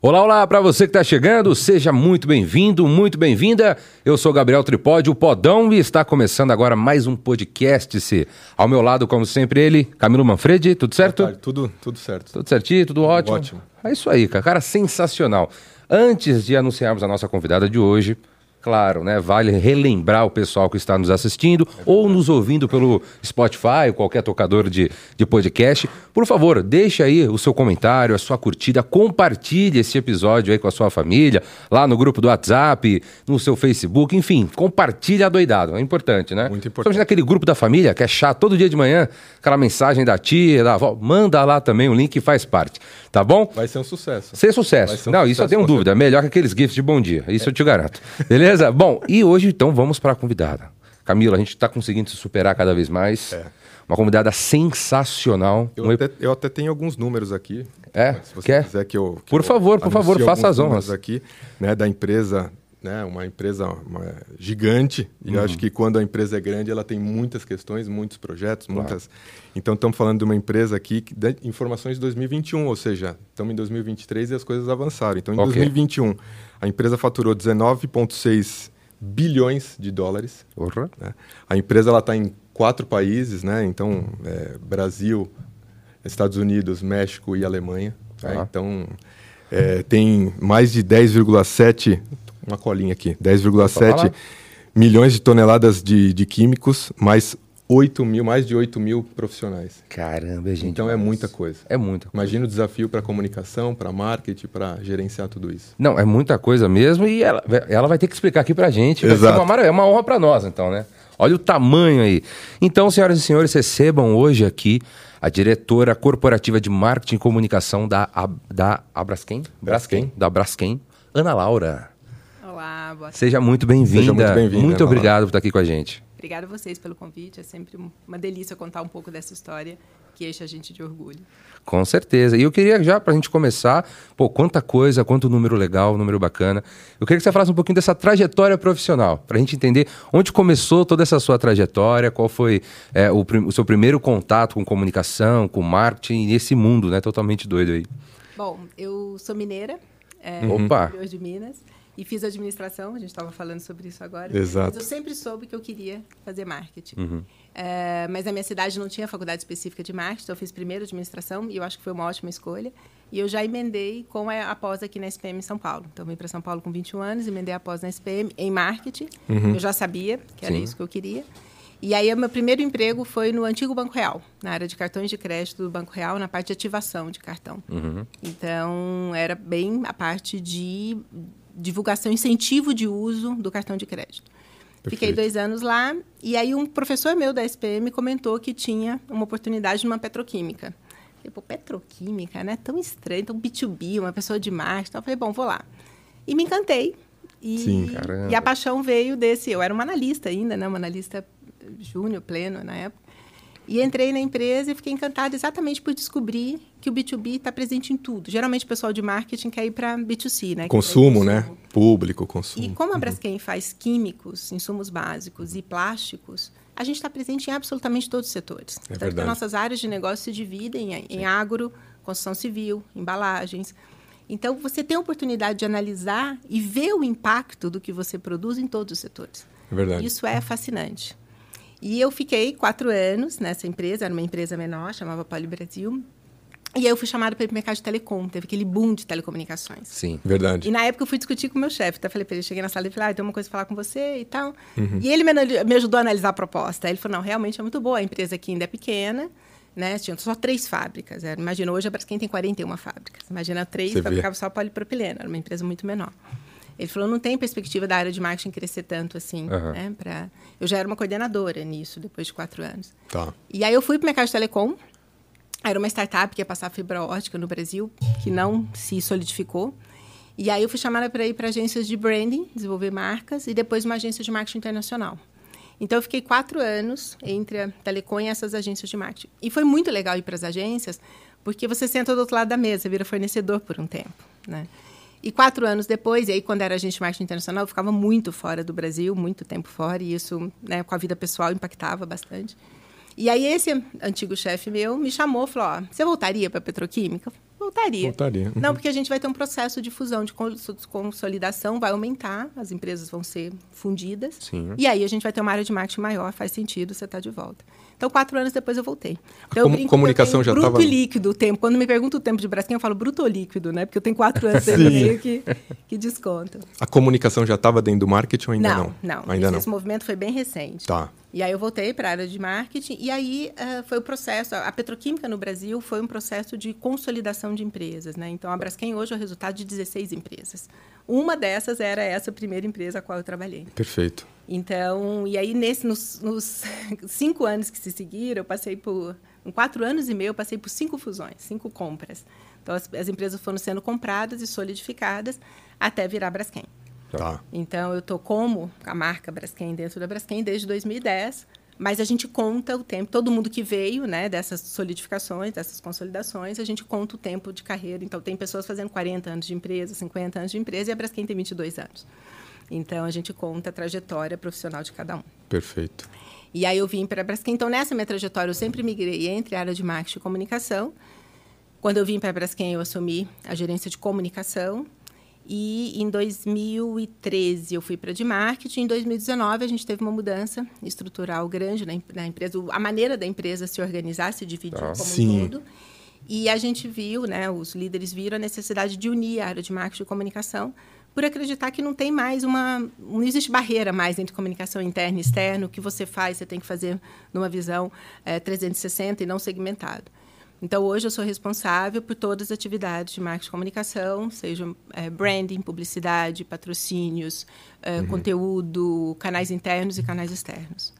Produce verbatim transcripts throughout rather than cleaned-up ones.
Olá, olá, para você que está chegando, seja muito bem-vindo, muito bem-vinda. Eu sou Gabriel Tripodi, o Podão, e está começando agora mais um podcast. -se. Ao meu lado, como sempre, ele, Camilo Manfredi, tudo certo? Tarde, tudo, tudo certo. Tudo certinho, tudo, tudo ótimo? Ótimo. É isso aí, cara, cara, sensacional. Antes de anunciarmos a nossa convidada de hoje, claro, né, vale relembrar o pessoal que está nos assistindo é ou nos ouvindo pelo Spotify, ou qualquer tocador de, de podcast. Por favor, deixe aí o seu comentário, a sua curtida, compartilhe esse episódio aí com a sua família, lá no grupo do WhatsApp, no seu Facebook, enfim, compartilhe adoidado, é importante, né? Muito importante. Estamos naquele grupo da família, que é chato, todo dia de manhã, aquela mensagem da tia, da avó, manda lá também o link e faz parte, tá bom? Vai ser um sucesso. Ser sucesso. Ser um Não, sucesso, isso eu tenho dúvida, é melhor que aqueles gifs de bom dia, isso é. eu te garanto. Beleza? Bom, e hoje então vamos para a convidada. Camila, a gente está conseguindo se superar cada vez mais. É. Uma convidada sensacional. Eu, um... até, eu até tenho alguns números aqui. É? Se você Quer? quiser que eu... Que por eu favor, por favor, faça as honras. aqui, né, da empresa, né, uma empresa uma, gigante. E uhum. eu acho que quando a empresa é grande, ela tem muitas questões, muitos projetos, claro. muitas... Então, estamos falando de uma empresa aqui que dá informações de dois mil e vinte e um, ou seja, estamos em dois mil e vinte e três e as coisas avançaram. Então, em okay. dois mil e vinte e um, a empresa faturou dezenove vírgula seis bilhões de dólares. Uhum. Né? A empresa está em quatro países, né? Então, é, Brasil, Estados Unidos, México e Alemanha. Uhum. Né? Então, é, tem mais de dez vírgula sete, uma colinha aqui, dez vírgula sete milhões de toneladas de, de químicos, mais oito mil, mais de oito mil profissionais. Caramba, gente. Então é muita coisa. É muita coisa. Imagina o desafio para comunicação, para marketing, para gerenciar tudo isso. Não, é muita coisa mesmo e ela, ela vai ter que explicar aqui para a gente. Exato. Uma maravilha, é uma honra para nós, então, né? Olha o tamanho aí. Então, senhoras e senhores, recebam hoje aqui a diretora corporativa de marketing e comunicação da, da Abraskem? Braskem. Da Braskem, Ana Laura. Olá, boa tarde. Seja muito bem-vinda. Seja muito bem-vinda. Muito obrigado por estar aqui com a gente. Obrigada a vocês pelo convite. É sempre uma delícia contar um pouco dessa história que enche a gente de orgulho. Com certeza. E eu queria já, para a gente começar, pô, quanta coisa, quanto número legal, número bacana. Eu queria que você falasse um pouquinho dessa trajetória profissional, para a gente entender onde começou toda essa sua trajetória, qual foi é, o, o seu primeiro contato com comunicação, com marketing, e esse mundo, né, totalmente doido aí. Bom, eu sou mineira, é, Opa. interior de Minas. E fiz administração, a gente estava falando sobre isso agora. Exato. Mas eu sempre soube que eu queria fazer marketing. Uhum. É, mas na minha cidade não tinha faculdade específica de marketing, então eu fiz primeiro administração e eu acho que foi uma ótima escolha. E eu já emendei com a, a pós aqui na S P M em São Paulo. Então eu vim para São Paulo com vinte e um anos, emendei a pós na S P M em marketing. Uhum. Eu já sabia que era Sim. isso que eu queria. E aí o meu primeiro emprego foi no antigo Banco Real, na área de cartões de crédito do Banco Real, na parte de ativação de cartão. Uhum. Então era bem a parte de divulgação, incentivo de uso do cartão de crédito. Perfeito. Fiquei dois anos lá e aí um professor meu da S P M comentou que tinha uma oportunidade numa petroquímica. Eu falei, pô, petroquímica, né? Tão estranho, tão B dois B, uma pessoa de marketing. Então, eu falei, bom, vou lá. E me encantei. E, Sim, e a paixão veio desse... Eu era uma analista ainda, né? Uma analista júnior, pleno na época. E entrei na empresa e fiquei encantada exatamente por descobrir que o B dois B está presente em tudo. Geralmente o pessoal de marketing quer ir para B dois C, né? Consumo, consumo, né? Público, consumo. E como a Braskem faz químicos, insumos básicos e plásticos, a gente está presente em absolutamente todos os setores. É Tanto que as nossas áreas de negócio se dividem em, em agro, construção civil, embalagens. Então, você tem a oportunidade de analisar e ver o impacto do que você produz em todos os setores. É verdade. Isso é fascinante. E eu fiquei quatro anos nessa empresa, era uma empresa menor, chamava Poli Brasil. E aí eu fui chamada para ir para o mercado de telecom, teve aquele boom de telecomunicações. Sim, verdade. E na época eu fui discutir com o meu chefe, então eu falei para ele, cheguei na sala e falei, ah, tem uma coisa para falar com você e tal. Uhum. E ele me, me ajudou a analisar a proposta. Aí ele falou, não, realmente é muito boa, a empresa aqui ainda é pequena, né? Tinha só três fábricas. Era, imagina, hoje a Braskem tem quarenta e uma fábricas. Imagina três, fabricava só polipropileno, era uma empresa muito menor. Ele falou, não tem perspectiva da área de marketing crescer tanto assim. Uhum. Né, pra... Eu já era uma coordenadora nisso, depois de quatro anos. Tá. E aí eu fui para o mercado de telecom. Era uma startup que ia passar fibra ótica no Brasil, que não se solidificou. E aí eu fui chamada para ir para agências de branding, desenvolver marcas, e depois uma agência de marketing internacional. Então, eu fiquei quatro anos entre a telecom e essas agências de marketing. E foi muito legal ir para as agências, porque você senta do outro lado da mesa, vira fornecedor por um tempo, né? E quatro anos depois, e aí quando era agente de marketing internacional, eu ficava muito fora do Brasil, muito tempo fora, e isso, né, com a vida pessoal impactava bastante. E aí esse antigo chefe meu me chamou e falou, ó, você voltaria para a petroquímica? Eu voltaria. Voltaria. Uhum. Não, porque a gente vai ter um processo de fusão, de consolidação, vai aumentar, as empresas vão ser fundidas. Sim. E aí a gente vai ter uma área de marketing maior, faz sentido você estar de volta. Então, quatro anos depois eu voltei. Então, a com- eu comunicação já bruto estava... e líquido o tempo. Quando me pergunta o tempo de Braskem, eu falo bruto ou líquido, né? Porque eu tenho quatro anos e meio que, que desconta. A comunicação já estava dentro do marketing ou ainda não? Não, não. Ainda esse, não. esse movimento foi bem recente. Tá. E aí eu voltei para a área de marketing e aí uh, foi o processo, a petroquímica no Brasil foi um processo de consolidação de empresas, né? Então a Braskem hoje é o resultado de dezesseis empresas. Uma dessas era essa primeira empresa a qual eu trabalhei. Perfeito. Então, e aí nesse, nos, nos cinco anos que se seguiram, eu passei por, em quatro anos e meio, eu passei por cinco fusões, cinco compras. Então as, as empresas foram sendo compradas e solidificadas até virar Braskem. Tá. Então, eu estou como a marca Braskem dentro da Braskem desde dois mil e dez, mas a gente conta o tempo, todo mundo que veio, né, dessas solidificações, dessas consolidações, a gente conta o tempo de carreira. Então, tem pessoas fazendo quarenta anos de empresa, cinquenta anos de empresa, e a Braskem tem vinte e dois anos. Então, a gente conta a trajetória profissional de cada um. Perfeito. E aí, eu vim para a Braskem. Então, nessa minha trajetória, eu sempre migrei entre a área de marketing e comunicação. Quando eu vim para a Braskem, eu assumi a gerência de comunicação. E em dois mil e treze eu fui para de marketing. Em dois mil e dezenove a gente teve uma mudança estrutural grande na, na empresa. A maneira da empresa se organizar, se dividir ah, como sim. um todo. E a gente viu, né, os líderes viram a necessidade de unir a área de marketing e comunicação por acreditar que não tem mais uma... Não existe barreira mais entre comunicação interna e externa. O que você faz, você tem que fazer numa visão é, trezentos e sessenta e não segmentado. Então, hoje eu sou responsável por todas as atividades de marketing e comunicação, seja é, branding, publicidade, patrocínios, é, uhum. conteúdo, canais internos e canais externos.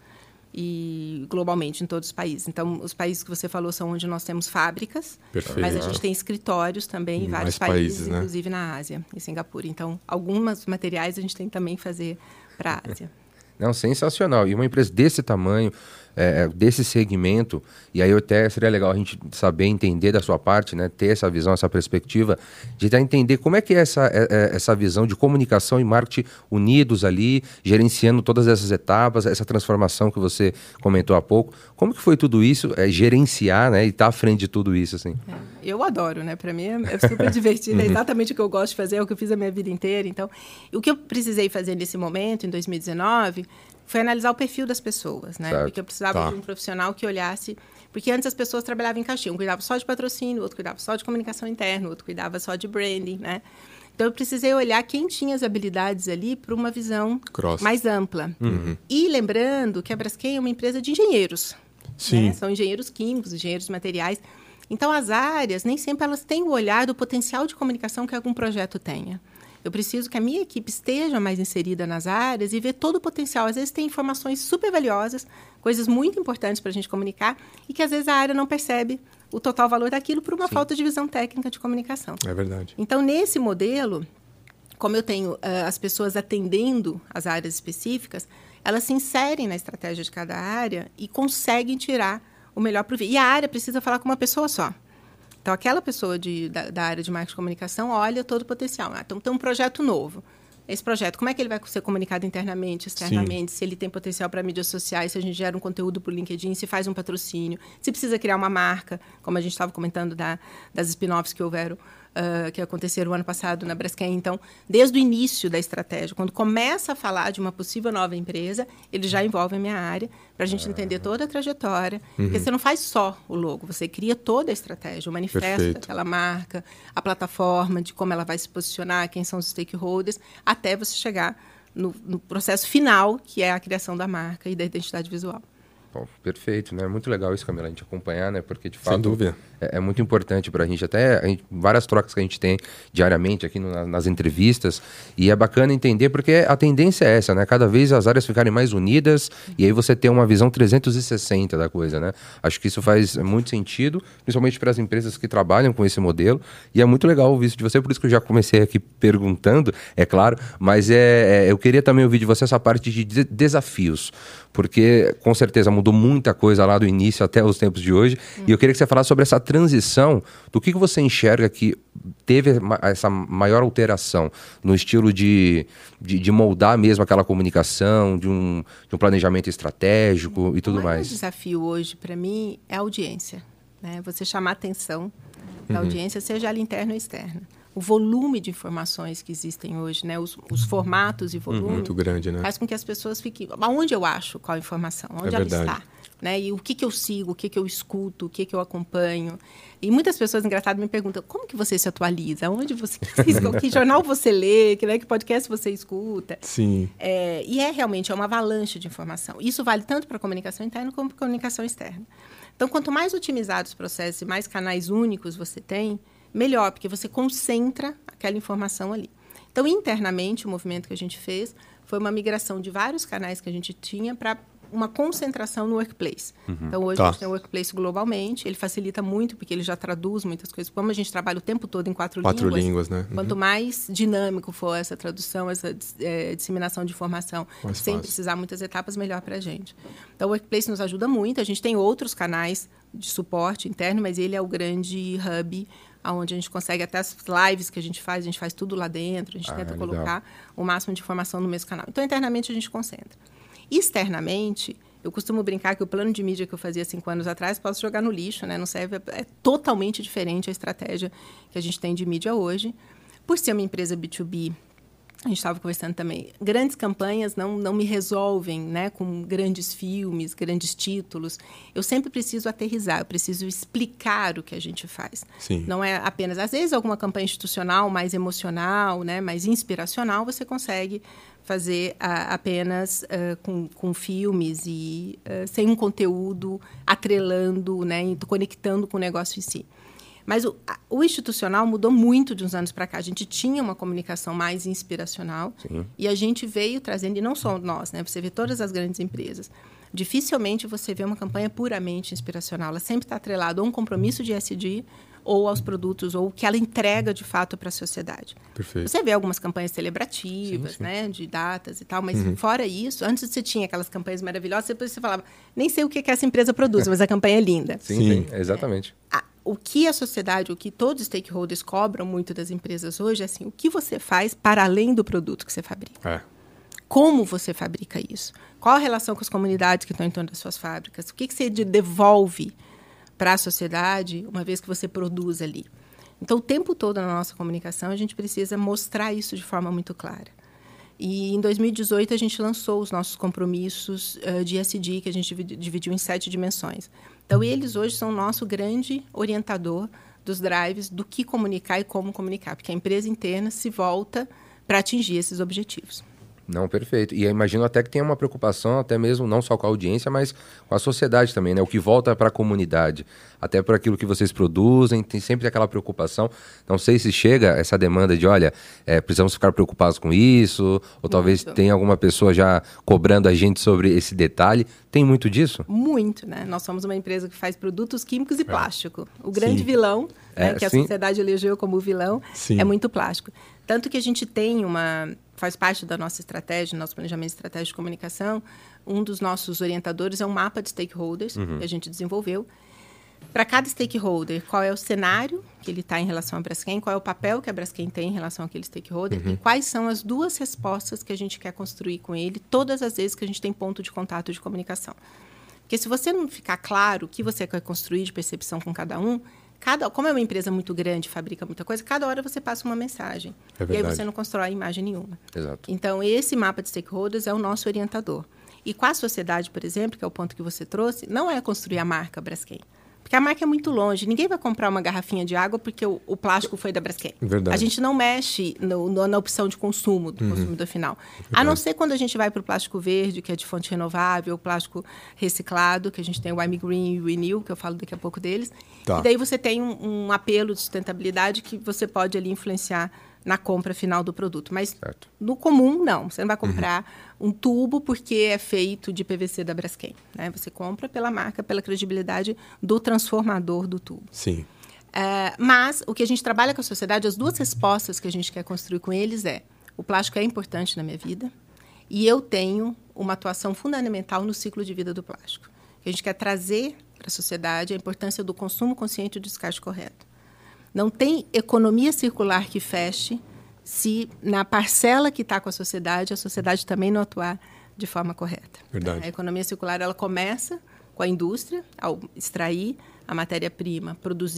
E globalmente, em todos os países. Então, os países que você falou são onde nós temos fábricas, Perfeito. Mas a gente tem escritórios também em vários países, países né? inclusive na Ásia, em Singapura. Então, alguns materiais a gente tem também que fazer para a Ásia. Não, sensacional. E uma empresa desse tamanho, é, desse segmento, e aí até seria legal a gente saber, entender da sua parte, né, ter essa visão, essa perspectiva, de tentar entender como é que é essa, é, essa visão de comunicação e marketing unidos ali, gerenciando todas essas etapas, essa transformação que você comentou há pouco. Como que foi tudo isso, é, gerenciar, né, e estar à frente de tudo isso, assim? É, eu adoro, né? Para mim é super divertido, é exatamente o que eu gosto de fazer, é o que eu fiz a minha vida inteira. Então, o que eu precisei fazer nesse momento, em dois mil e dezenove, foi analisar o perfil das pessoas, né? Certo. Porque eu precisava tá. de um profissional que olhasse... Porque antes as pessoas trabalhavam em caixinha. Um cuidava só de patrocínio, outro cuidava só de comunicação interna, outro cuidava só de branding, né? Então, eu precisei olhar quem tinha as habilidades ali para uma visão Cross. mais ampla. Uhum. E lembrando que a Braskem é uma empresa de engenheiros. Sim. Né? São engenheiros químicos, engenheiros de materiais. Então, as áreas, nem sempre elas têm o olhar do potencial de comunicação que algum projeto tenha. Eu preciso que a minha equipe esteja mais inserida nas áreas e ver todo o potencial. Às vezes tem informações super valiosas, coisas muito importantes para a gente comunicar e que às vezes a área não percebe o total valor daquilo por uma Sim. falta de visão técnica de comunicação. É verdade. Então, nesse modelo, como eu tenho uh, as pessoas atendendo as áreas específicas, elas se inserem na estratégia de cada área e conseguem tirar o melhor proveito. E a área precisa falar com uma pessoa só. Então, aquela pessoa de, da, da área de marketing e comunicação olha todo o potencial. Ah, então, tem um projeto novo. Esse projeto, como é que ele vai ser comunicado internamente, externamente? Sim. Se ele tem potencial para mídias sociais, se a gente gera um conteúdo por LinkedIn, se faz um patrocínio, se precisa criar uma marca, como a gente estava comentando da, das spin-offs que houveram, uh, que aconteceram o ano passado na Braskem. Então, desde o início da estratégia, quando começa a falar de uma possível nova empresa, ele já envolve a minha área, para a gente ah. entender toda a trajetória. Uhum. Porque você não faz só o logo, você cria toda a estratégia, o manifesto Perfeito. daquela marca, a plataforma, de como ela vai se posicionar, quem são os stakeholders, até você chegar no, no processo final, que é a criação da marca e da identidade visual. Bom, perfeito, né? Muito legal isso, Camila, a gente acompanhar, né? Porque, de fato, Sem dúvida. É, é muito importante para a gente. Até a gente, várias trocas que a gente tem diariamente aqui no, nas entrevistas. E é bacana entender, porque a tendência é essa, né? Cada vez as áreas ficarem mais unidas e aí você ter uma visão trezentos e sessenta da coisa, né? Acho que isso faz muito sentido, principalmente para as empresas que trabalham com esse modelo. E é muito legal ouvir isso de você, por isso que eu já comecei aqui perguntando, é claro. Mas é, é, eu queria também ouvir de você essa parte de de desafios. Porque, com certeza, mudou muita coisa lá do início até os tempos de hoje. Hum. E eu queria que você falasse sobre essa transição, do que, que você enxerga que teve essa maior alteração no estilo de, de, de moldar mesmo aquela comunicação, de um, de um planejamento estratégico e tudo mais. O maior desafio hoje, para mim, é a audiência. Né? Você chamar atenção da Uhum. audiência, seja ela interna ou externa. O volume de informações que existem hoje, né, os, os formatos e volume, Muito grande, né? faz com que as pessoas fiquem... Aonde eu acho qual a informação? Onde É ela verdade. está? Né? E o que, que eu sigo, o que, que eu escuto, o que, que eu acompanho. E muitas pessoas, engraçado, me perguntam, como que você se atualiza? Onde você... que jornal você lê? Que, né, que podcast você escuta? Sim. É, e é realmente é uma avalanche de informação. Isso vale tanto para a comunicação interna como para a comunicação externa. Então, quanto mais otimizados os processos e mais canais únicos você tem, melhor, porque você concentra aquela informação ali. Então, internamente, o movimento que a gente fez foi uma migração de vários canais que a gente tinha para uma concentração no Workplace. Uhum. Então, hoje tá. a gente tem o Workplace globalmente, ele facilita muito, porque ele já traduz muitas coisas. Como a gente trabalha o tempo todo em quatro, quatro línguas, línguas, né? Uhum. Quanto mais dinâmico for essa tradução, essa é, disseminação de informação, mais sem fácil. precisar muitas etapas, melhor para a gente. Então, o Workplace nos ajuda muito. A gente tem outros canais de suporte interno, mas ele é o grande hub onde a gente consegue, até as lives que a gente faz, a gente faz tudo lá dentro, a gente ah, tenta legal. colocar o máximo de informação no mesmo canal. Então, internamente, a gente concentra. Externamente, eu costumo brincar que o plano de mídia que eu fazia cinco anos atrás, posso jogar no lixo, né? Não serve, é totalmente diferente a estratégia que a gente tem de mídia hoje. Por ser uma empresa B dois B, a gente estava conversando também, grandes campanhas não, não me resolvem, né, com grandes filmes, grandes títulos. Eu sempre preciso aterrissar, eu preciso explicar o que a gente faz. Sim. Não é apenas, às vezes, alguma campanha institucional mais emocional, né, mais inspiracional, você consegue fazer uh, apenas uh, com, com filmes e uh, sem um conteúdo atrelando, né, e conectando com o negócio em si. Mas o, o institucional mudou muito de uns anos para cá. A gente tinha uma comunicação mais inspiracional. Sim. E a gente veio trazendo, e não só nós, né? Você vê todas as grandes empresas. Dificilmente você vê uma campanha puramente inspiracional. Ela sempre está atrelada a um compromisso de E S G ou aos produtos, ou o que ela entrega de fato para a sociedade. Perfeito. Você vê algumas campanhas celebrativas, sim, sim. né? De datas e tal, mas uhum. fora isso, antes você tinha aquelas campanhas maravilhosas, depois você falava, nem sei o que, que essa empresa produz, mas a campanha é linda. Sim, sim. sim. exatamente. A, O que a sociedade, o que todos os stakeholders cobram muito das empresas hoje é assim, o que você faz para além do produto que você fabrica. É. Como você fabrica isso? Qual a relação com as comunidades que estão em torno das suas fábricas? O que, que você devolve para a sociedade uma vez que você produz ali? Então, o tempo todo na nossa comunicação, a gente precisa mostrar isso de forma muito clara. E em dois mil e dezoito, a gente lançou os nossos compromissos uh, de E S G, que a gente dividiu em sete dimensões. Então, eles hoje são o nosso grande orientador dos drives do que comunicar e como comunicar, porque a empresa interna se volta para atingir esses objetivos. Não, perfeito. E eu imagino até que tenha uma preocupação, até mesmo não só com a audiência, mas com a sociedade também, né? O que volta para a comunidade, até por aquilo que vocês produzem, tem sempre aquela preocupação. Não sei se chega essa demanda de, olha, é, precisamos ficar preocupados com isso, ou talvez muito. Tenha alguma pessoa já cobrando a gente sobre esse detalhe. Tem muito disso? Muito, né? Nós somos uma empresa que faz produtos químicos e plástico. O grande sim. vilão, né, é, que a sim. sociedade elegeu como vilão, sim. é muito plástico. Tanto que a gente tem uma... faz parte da nossa estratégia, nosso planejamento estratégico de comunicação, um dos nossos orientadores é um mapa de stakeholders uhum. que a gente desenvolveu. Para cada stakeholder, qual é o cenário que ele está em relação à Braskem, qual é o papel que a Braskem tem em relação àquele stakeholder uhum. e quais são as duas respostas que a gente quer construir com ele todas as vezes que a gente tem ponto de contato de comunicação. Porque se você não ficar claro o que você quer construir de percepção com cada um, Cada, como é uma empresa muito grande, fabrica muita coisa, cada hora você passa uma mensagem. É e aí você não constrói imagem nenhuma. Exato. Então, esse mapa de stakeholders é o nosso orientador. E com a sociedade, por exemplo, que é o ponto que você trouxe, não é construir a marca Braskem. Porque a marca é muito longe. Ninguém vai comprar uma garrafinha de água porque o, o plástico foi da Braskem. Verdade. A gente não mexe no, no, na opção de consumo do uhum. consumidor final. Verdade. A não ser quando a gente vai para o plástico verde, que é de fonte renovável, o plástico reciclado, que a gente tem o I'm Green e o Renew, que eu falo daqui a pouco deles. Tá. E daí você tem um, um apelo de sustentabilidade que você pode ali influenciar na compra final do produto. Mas certo. No comum, não. Você não vai comprar uhum. um tubo porque é feito de P V C da Braskem. Né? Você compra pela marca, pela credibilidade do transformador do tubo. Sim. É, mas o que a gente trabalha com a sociedade, as duas respostas que a gente quer construir com eles é: o plástico é importante na minha vida e eu tenho uma atuação fundamental no ciclo de vida do plástico. A gente quer trazer para a sociedade a importância do consumo consciente e do descarte correto. Não tem economia circular que feche se na parcela que está com a sociedade, a sociedade também não atuar de forma correta. Verdade. A economia circular ela começa com a indústria, ao extrair a matéria-prima, produzir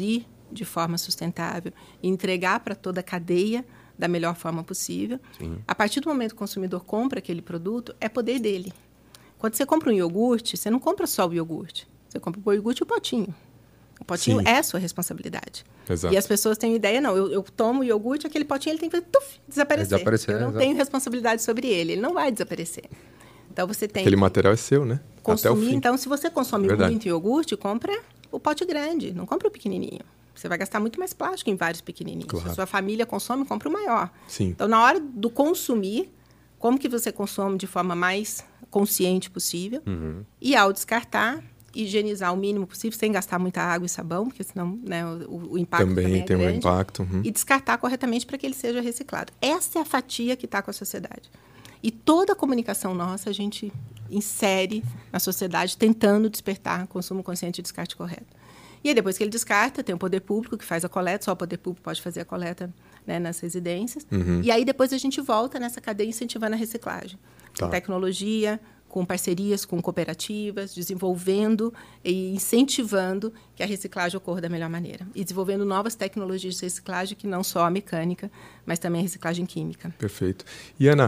de forma sustentável e entregar para toda a cadeia da melhor forma possível. Sim. A partir do momento que o consumidor compra aquele produto, é poder dele. Quando você compra um iogurte, você não compra só o iogurte. Você compra o iogurte e o potinho. O potinho Sim. é a sua responsabilidade. Exato. E as pessoas têm ideia, não, eu, eu tomo o iogurte, aquele potinho ele tem que tuf, desaparecer. É desaparecer. Eu não exato. tenho responsabilidade sobre ele, ele não vai desaparecer. Então você tem Aquele material é seu, né? Consumir, Até o fim. Então, se você consome Verdade. muito iogurte, compra o pote grande, não compra o pequenininho. Você vai gastar muito mais plástico em vários pequenininhos. Claro. Se a sua família consome, compra o maior. Sim. Então, na hora do consumir, como que você consome de forma mais consciente possível? Uhum. E ao descartar, higienizar o mínimo possível, sem gastar muita água e sabão, porque senão né, o, o impacto também, também é tem grande. um impacto. Uhum. E descartar corretamente para que ele seja reciclado. Essa é a fatia que está com a sociedade. E toda a comunicação nossa, a gente insere na sociedade, tentando despertar consumo consciente e descarte correto. E aí, depois que ele descarta, tem o poder público que faz a coleta, só o poder público pode fazer a coleta né, nas residências. Uhum. E aí, depois a gente volta nessa cadeia incentivando a reciclagem. Tá. Com tecnologia, com parcerias, com cooperativas, desenvolvendo e incentivando que a reciclagem ocorra da melhor maneira. E desenvolvendo novas tecnologias de reciclagem, que não só a mecânica, mas também a reciclagem química. Perfeito. E, Ana,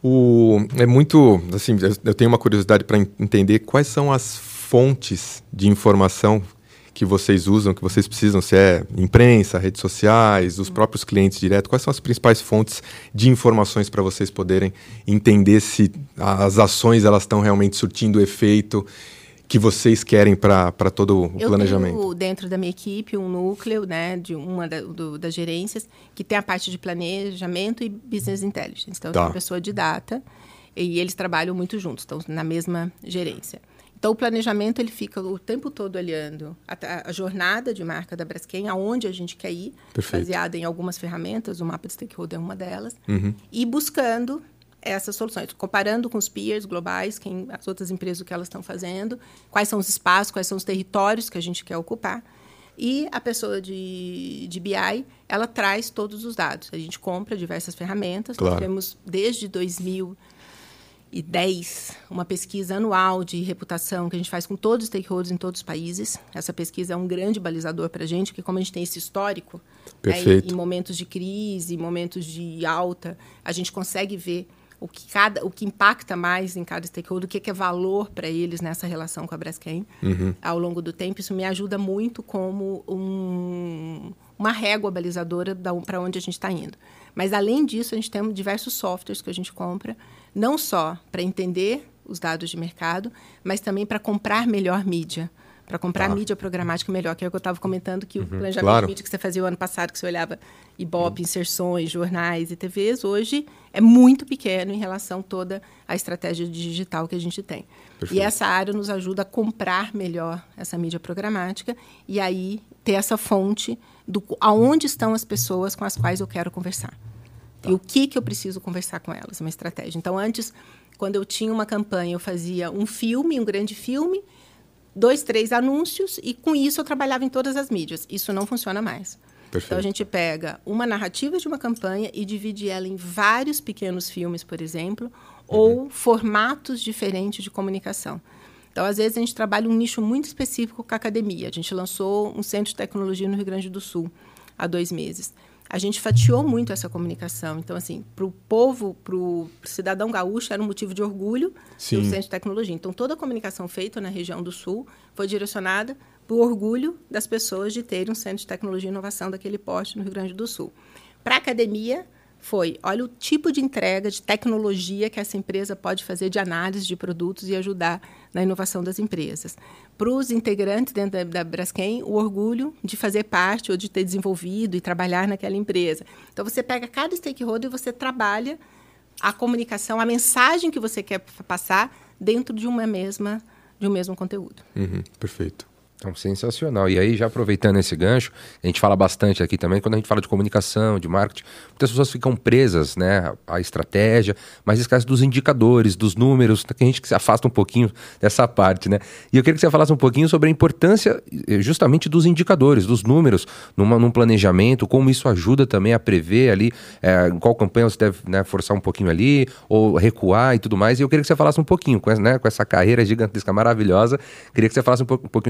o, é muito... Assim, eu tenho uma curiosidade para entender quais são as fontes de informação que vocês usam, que vocês precisam, se é imprensa, redes sociais, os próprios clientes direto, quais são as principais fontes de informações para vocês poderem entender se as ações elas estão realmente surtindo o efeito que vocês querem para todo o Eu planejamento? Eu tenho dentro da minha equipe um núcleo né, de uma da, do, das gerências que tem a parte de planejamento e business intelligence. Então, tá. tem uma pessoa de data e eles trabalham muito juntos, estão na mesma gerência. Então, o planejamento ele fica o tempo todo olhando a, a jornada de marca da Braskem, aonde a gente quer ir, Perfeito. baseada em algumas ferramentas, o mapa de stakeholder é uma delas, uhum. e buscando essas soluções, comparando com os peers globais, quem, as outras empresas, o que elas estão fazendo, quais são os espaços, quais são os territórios que a gente quer ocupar. E a pessoa de, de B I, ela traz todos os dados. A gente compra diversas ferramentas, claro. Nós temos desde dois mil e dez, uma pesquisa anual de reputação que a gente faz com todos os stakeholders em todos os países. Essa pesquisa é um grande balizador para a gente, porque como a gente tem esse histórico, né, em, em momentos de crise, momentos de alta, a gente consegue ver o que, cada, o que impacta mais em cada stakeholder, o que é valor para eles nessa relação com a Braskem uhum. ao longo do tempo. Isso me ajuda muito como um, uma régua balizadora para onde a gente está indo. Mas, além disso, a gente tem diversos softwares que a gente compra, não só para entender os dados de mercado, mas também para comprar melhor mídia, para comprar ah. mídia programática melhor, que é o que eu estava comentando, que uhum. o planejamento claro. de mídia que você fazia o ano passado, que você olhava Ibope, uhum. inserções, jornais e T Vs, hoje é muito pequeno em relação a toda a estratégia digital que a gente tem. Perfeito. E essa área nos ajuda a comprar melhor essa mídia programática e aí ter essa fonte do aonde estão as pessoas com as quais eu quero conversar. Tá. E o que, que eu preciso conversar com elas, uma estratégia. Então, antes, quando eu tinha uma campanha, eu fazia um filme, um grande filme, dois, três anúncios, e com isso eu trabalhava em todas as mídias. Isso não funciona mais. Perfeito. Então, a gente pega uma narrativa de uma campanha e divide ela em vários pequenos filmes, por exemplo, uhum. ou formatos diferentes de comunicação. Então, às vezes, a gente trabalha um nicho muito específico com a academia. A gente lançou um centro de tecnologia no Rio Grande do Sul há dois meses. A gente fatiou muito essa comunicação. Então, assim, para o povo, para o cidadão gaúcho, era um motivo de orgulho ter o centro de tecnologia. Então, toda a comunicação feita na região do Sul foi direcionada para o orgulho das pessoas de terem um centro de tecnologia e inovação daquele porte no Rio Grande do Sul. Para a academia, foi, olha o tipo de entrega, de tecnologia que essa empresa pode fazer de análise de produtos e ajudar na inovação das empresas. Para os integrantes dentro da, da Braskem, o orgulho de fazer parte ou de ter desenvolvido e trabalhar naquela empresa. Então, você pega cada stakeholder e você trabalha a comunicação, a mensagem que você quer passar dentro de uma mesma, de um mesmo conteúdo. Uhum, perfeito. Então, sensacional. E aí, já aproveitando esse gancho, a gente fala bastante aqui também, quando a gente fala de comunicação, de marketing, muitas pessoas ficam presas, né, à estratégia, mas esquecem dos indicadores, dos números, que a gente se afasta um pouquinho dessa parte, né? E eu queria que você falasse um pouquinho sobre a importância justamente dos indicadores, dos números, numa, num planejamento, como isso ajuda também a prever ali é, qual campanha você deve, né, forçar um pouquinho ali, ou recuar e tudo mais. E eu queria que você falasse um pouquinho, com essa, né, com essa carreira gigantesca, maravilhosa, queria que você falasse um, po- um pouquinho da importância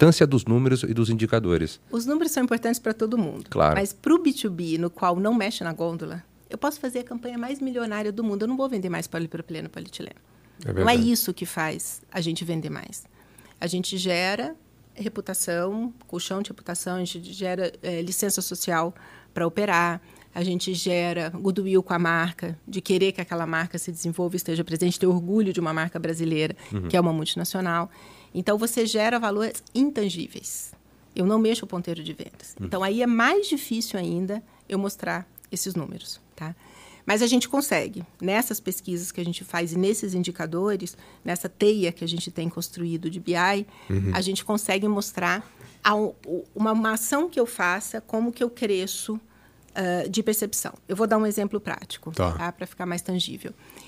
importância dos números e dos indicadores. Os números são importantes para todo mundo. Claro. Mas para o B dois B, no qual não mexe na gôndola, eu posso fazer a campanha mais milionária do mundo. Eu não vou vender mais polipropileno, polietileno. É não é isso que faz a gente vender mais. A gente gera reputação, colchão de reputação, a gente gera é, licença social para operar, a gente gera goodwill com a marca, de querer que aquela marca se desenvolva, esteja presente, ter orgulho de uma marca brasileira, uhum. que é uma multinacional. Então, você gera valores intangíveis. Eu não mexo o ponteiro de vendas. Uhum. Então, aí é mais difícil ainda eu mostrar esses números, tá? Mas a gente consegue, nessas pesquisas que a gente faz e nesses indicadores, nessa teia que a gente tem construído de B I, uhum. a gente consegue mostrar a, uma, uma ação que eu faça, como que eu cresço uh, de percepção. Eu vou dar um exemplo prático, tá. Tá? Para ficar mais tangível.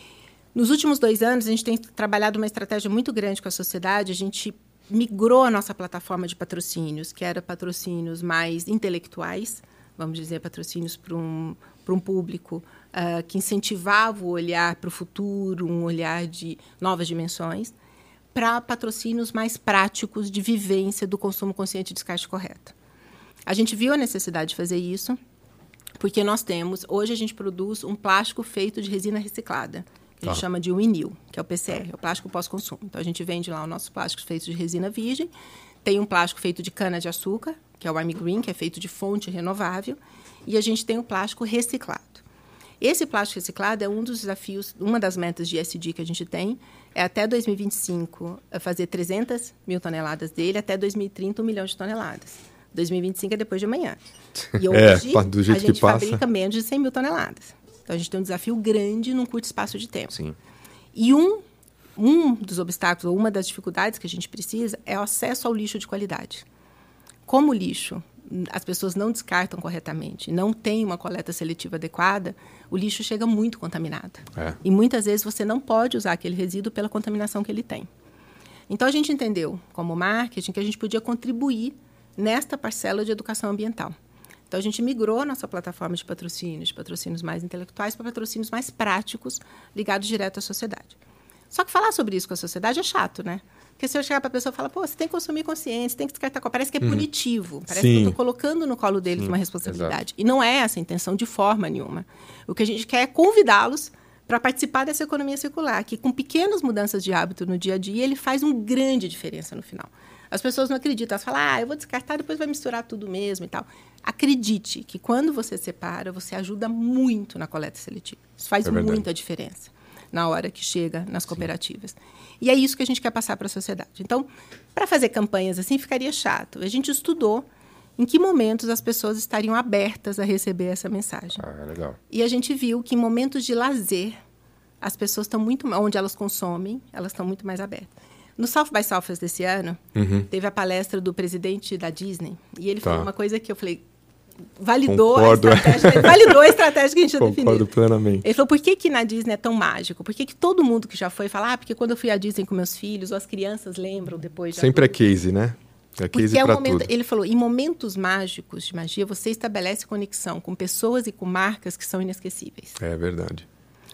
Nos últimos dois anos, a gente tem trabalhado uma estratégia muito grande com a sociedade. A gente migrou a nossa plataforma de patrocínios, que era patrocínios mais intelectuais, vamos dizer, patrocínios para um, para um público uh, que incentivava o olhar para o futuro, um olhar de novas dimensões, para patrocínios mais práticos de vivência do consumo consciente e descarte correto. A gente viu a necessidade de fazer isso, porque nós temos, hoje a gente produz um plástico feito de resina reciclada, que a gente ah. chama de Winil, que é o P C R, é o plástico pós-consumo. Então, a gente vende lá os nossos plásticos feitos de resina virgem, tem um plástico feito de cana-de-açúcar, que é o Army Green, que é feito de fonte renovável, e a gente tem o plástico reciclado. Esse plástico reciclado é um dos desafios, uma das metas de E S G que a gente tem, é até dois mil e vinte e cinco fazer trezentas mil toneladas dele, até dois mil e trinta, um milhão de toneladas. dois mil e vinte e cinco é depois de amanhã. E hoje, é, do jeito a gente que passa. fabrica menos de cem mil toneladas. Então, a gente tem um desafio grande num curto espaço de tempo. Sim. E um, um dos obstáculos, ou uma das dificuldades que a gente precisa, é o acesso ao lixo de qualidade. Como o lixo, as pessoas não descartam corretamente, não tem uma coleta seletiva adequada, o lixo chega muito contaminado. É. E muitas vezes você não pode usar aquele resíduo pela contaminação que ele tem. Então, a gente entendeu, como marketing, que a gente podia contribuir nesta parcela de educação ambiental. Então, a gente migrou a nossa plataforma de patrocínios, de patrocínios mais intelectuais, para patrocínios mais práticos, ligados direto à sociedade. Só que falar sobre isso com a sociedade é chato, né? Porque se eu chegar para a pessoa e falar, pô, você tem que consumir consciente, você tem que descartar, parece que é punitivo, parece Sim. que eu estou colocando no colo deles Sim, uma responsabilidade. Exato. E não é essa a intenção de forma nenhuma. O que a gente quer é convidá-los para participar dessa economia circular, que com pequenas mudanças de hábito no dia a dia, ele faz uma grande diferença no final. As pessoas não acreditam, elas falam, ah, eu vou descartar, depois vai misturar tudo mesmo e tal. Acredite que quando você separa, você ajuda muito na coleta seletiva. Isso faz é muita diferença na hora que chega nas cooperativas. Sim. E é isso que a gente quer passar para a sociedade. Então, para fazer campanhas assim, ficaria chato. A gente estudou em que momentos as pessoas estariam abertas a receber essa mensagem. Ah, legal. E a gente viu que em momentos de lazer, as pessoas estão muito... onde elas consomem, elas estão muito mais abertas. No South by Southwest desse ano, uhum. teve a palestra do presidente da Disney. E ele tá. falou uma coisa que eu falei... Validou Concordo. a estratégia, validou a estratégia que a gente tinha definido. Concordo plenamente. Ele falou, por que que na Disney é tão mágico? Por que que todo mundo que já foi fala, ah, porque quando eu fui à Disney com meus filhos, ou as crianças lembram depois... De Sempre é case, né? É case para é um momento, tudo. Ele falou, em momentos mágicos de magia, você estabelece conexão com pessoas e com marcas que são inesquecíveis. É verdade.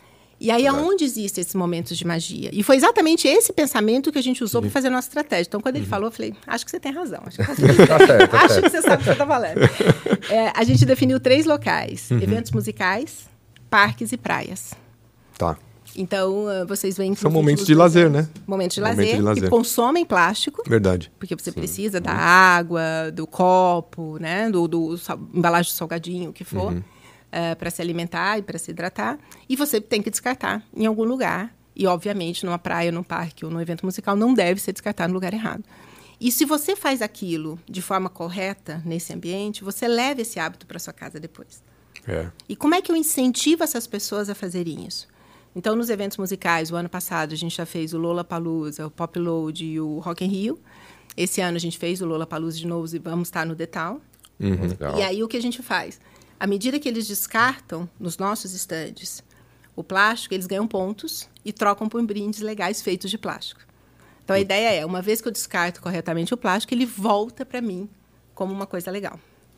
E aí, verdade. Aonde existem esses momentos de magia? E foi exatamente esse pensamento que a gente usou para fazer a nossa estratégia. Então, quando ele uhum. falou, eu falei, acho que você tem razão. Acho que, tá certo, tá acho que você sabe o que você está falando. É, a gente definiu três locais. Uhum. Eventos musicais, parques e praias. Tá. Então, vocês veem... São momentos de lazer, né? Momentos de Momento lazer, de lazer, que consomem plástico. Verdade. Porque você Sim. precisa da água, do copo, né? Do, do sal, embalagem de salgadinho, o que for. Uhum. Uh, para se alimentar e para se hidratar. E você tem que descartar em algum lugar. E, obviamente, numa praia, num parque ou num evento musical, não deve ser descartado no lugar errado. E se você faz aquilo de forma correta nesse ambiente, você leva esse hábito para sua casa depois. É. E como é que eu incentivo essas pessoas a fazerem isso? Então, nos eventos musicais, o ano passado, a gente já fez o Lollapalooza, o Pop Load e o Rock in Rio. Esse ano, a gente fez o Lollapalooza de novo e vamos estar no Detal. Uhum. E aí, o que a gente faz? À medida que eles descartam nos nossos estandes o plástico, eles ganham pontos e trocam por brindes legais feitos de plástico. Então, a ideia é, uma vez que eu descarto corretamente o plástico, ele volta para mim como uma coisa legal.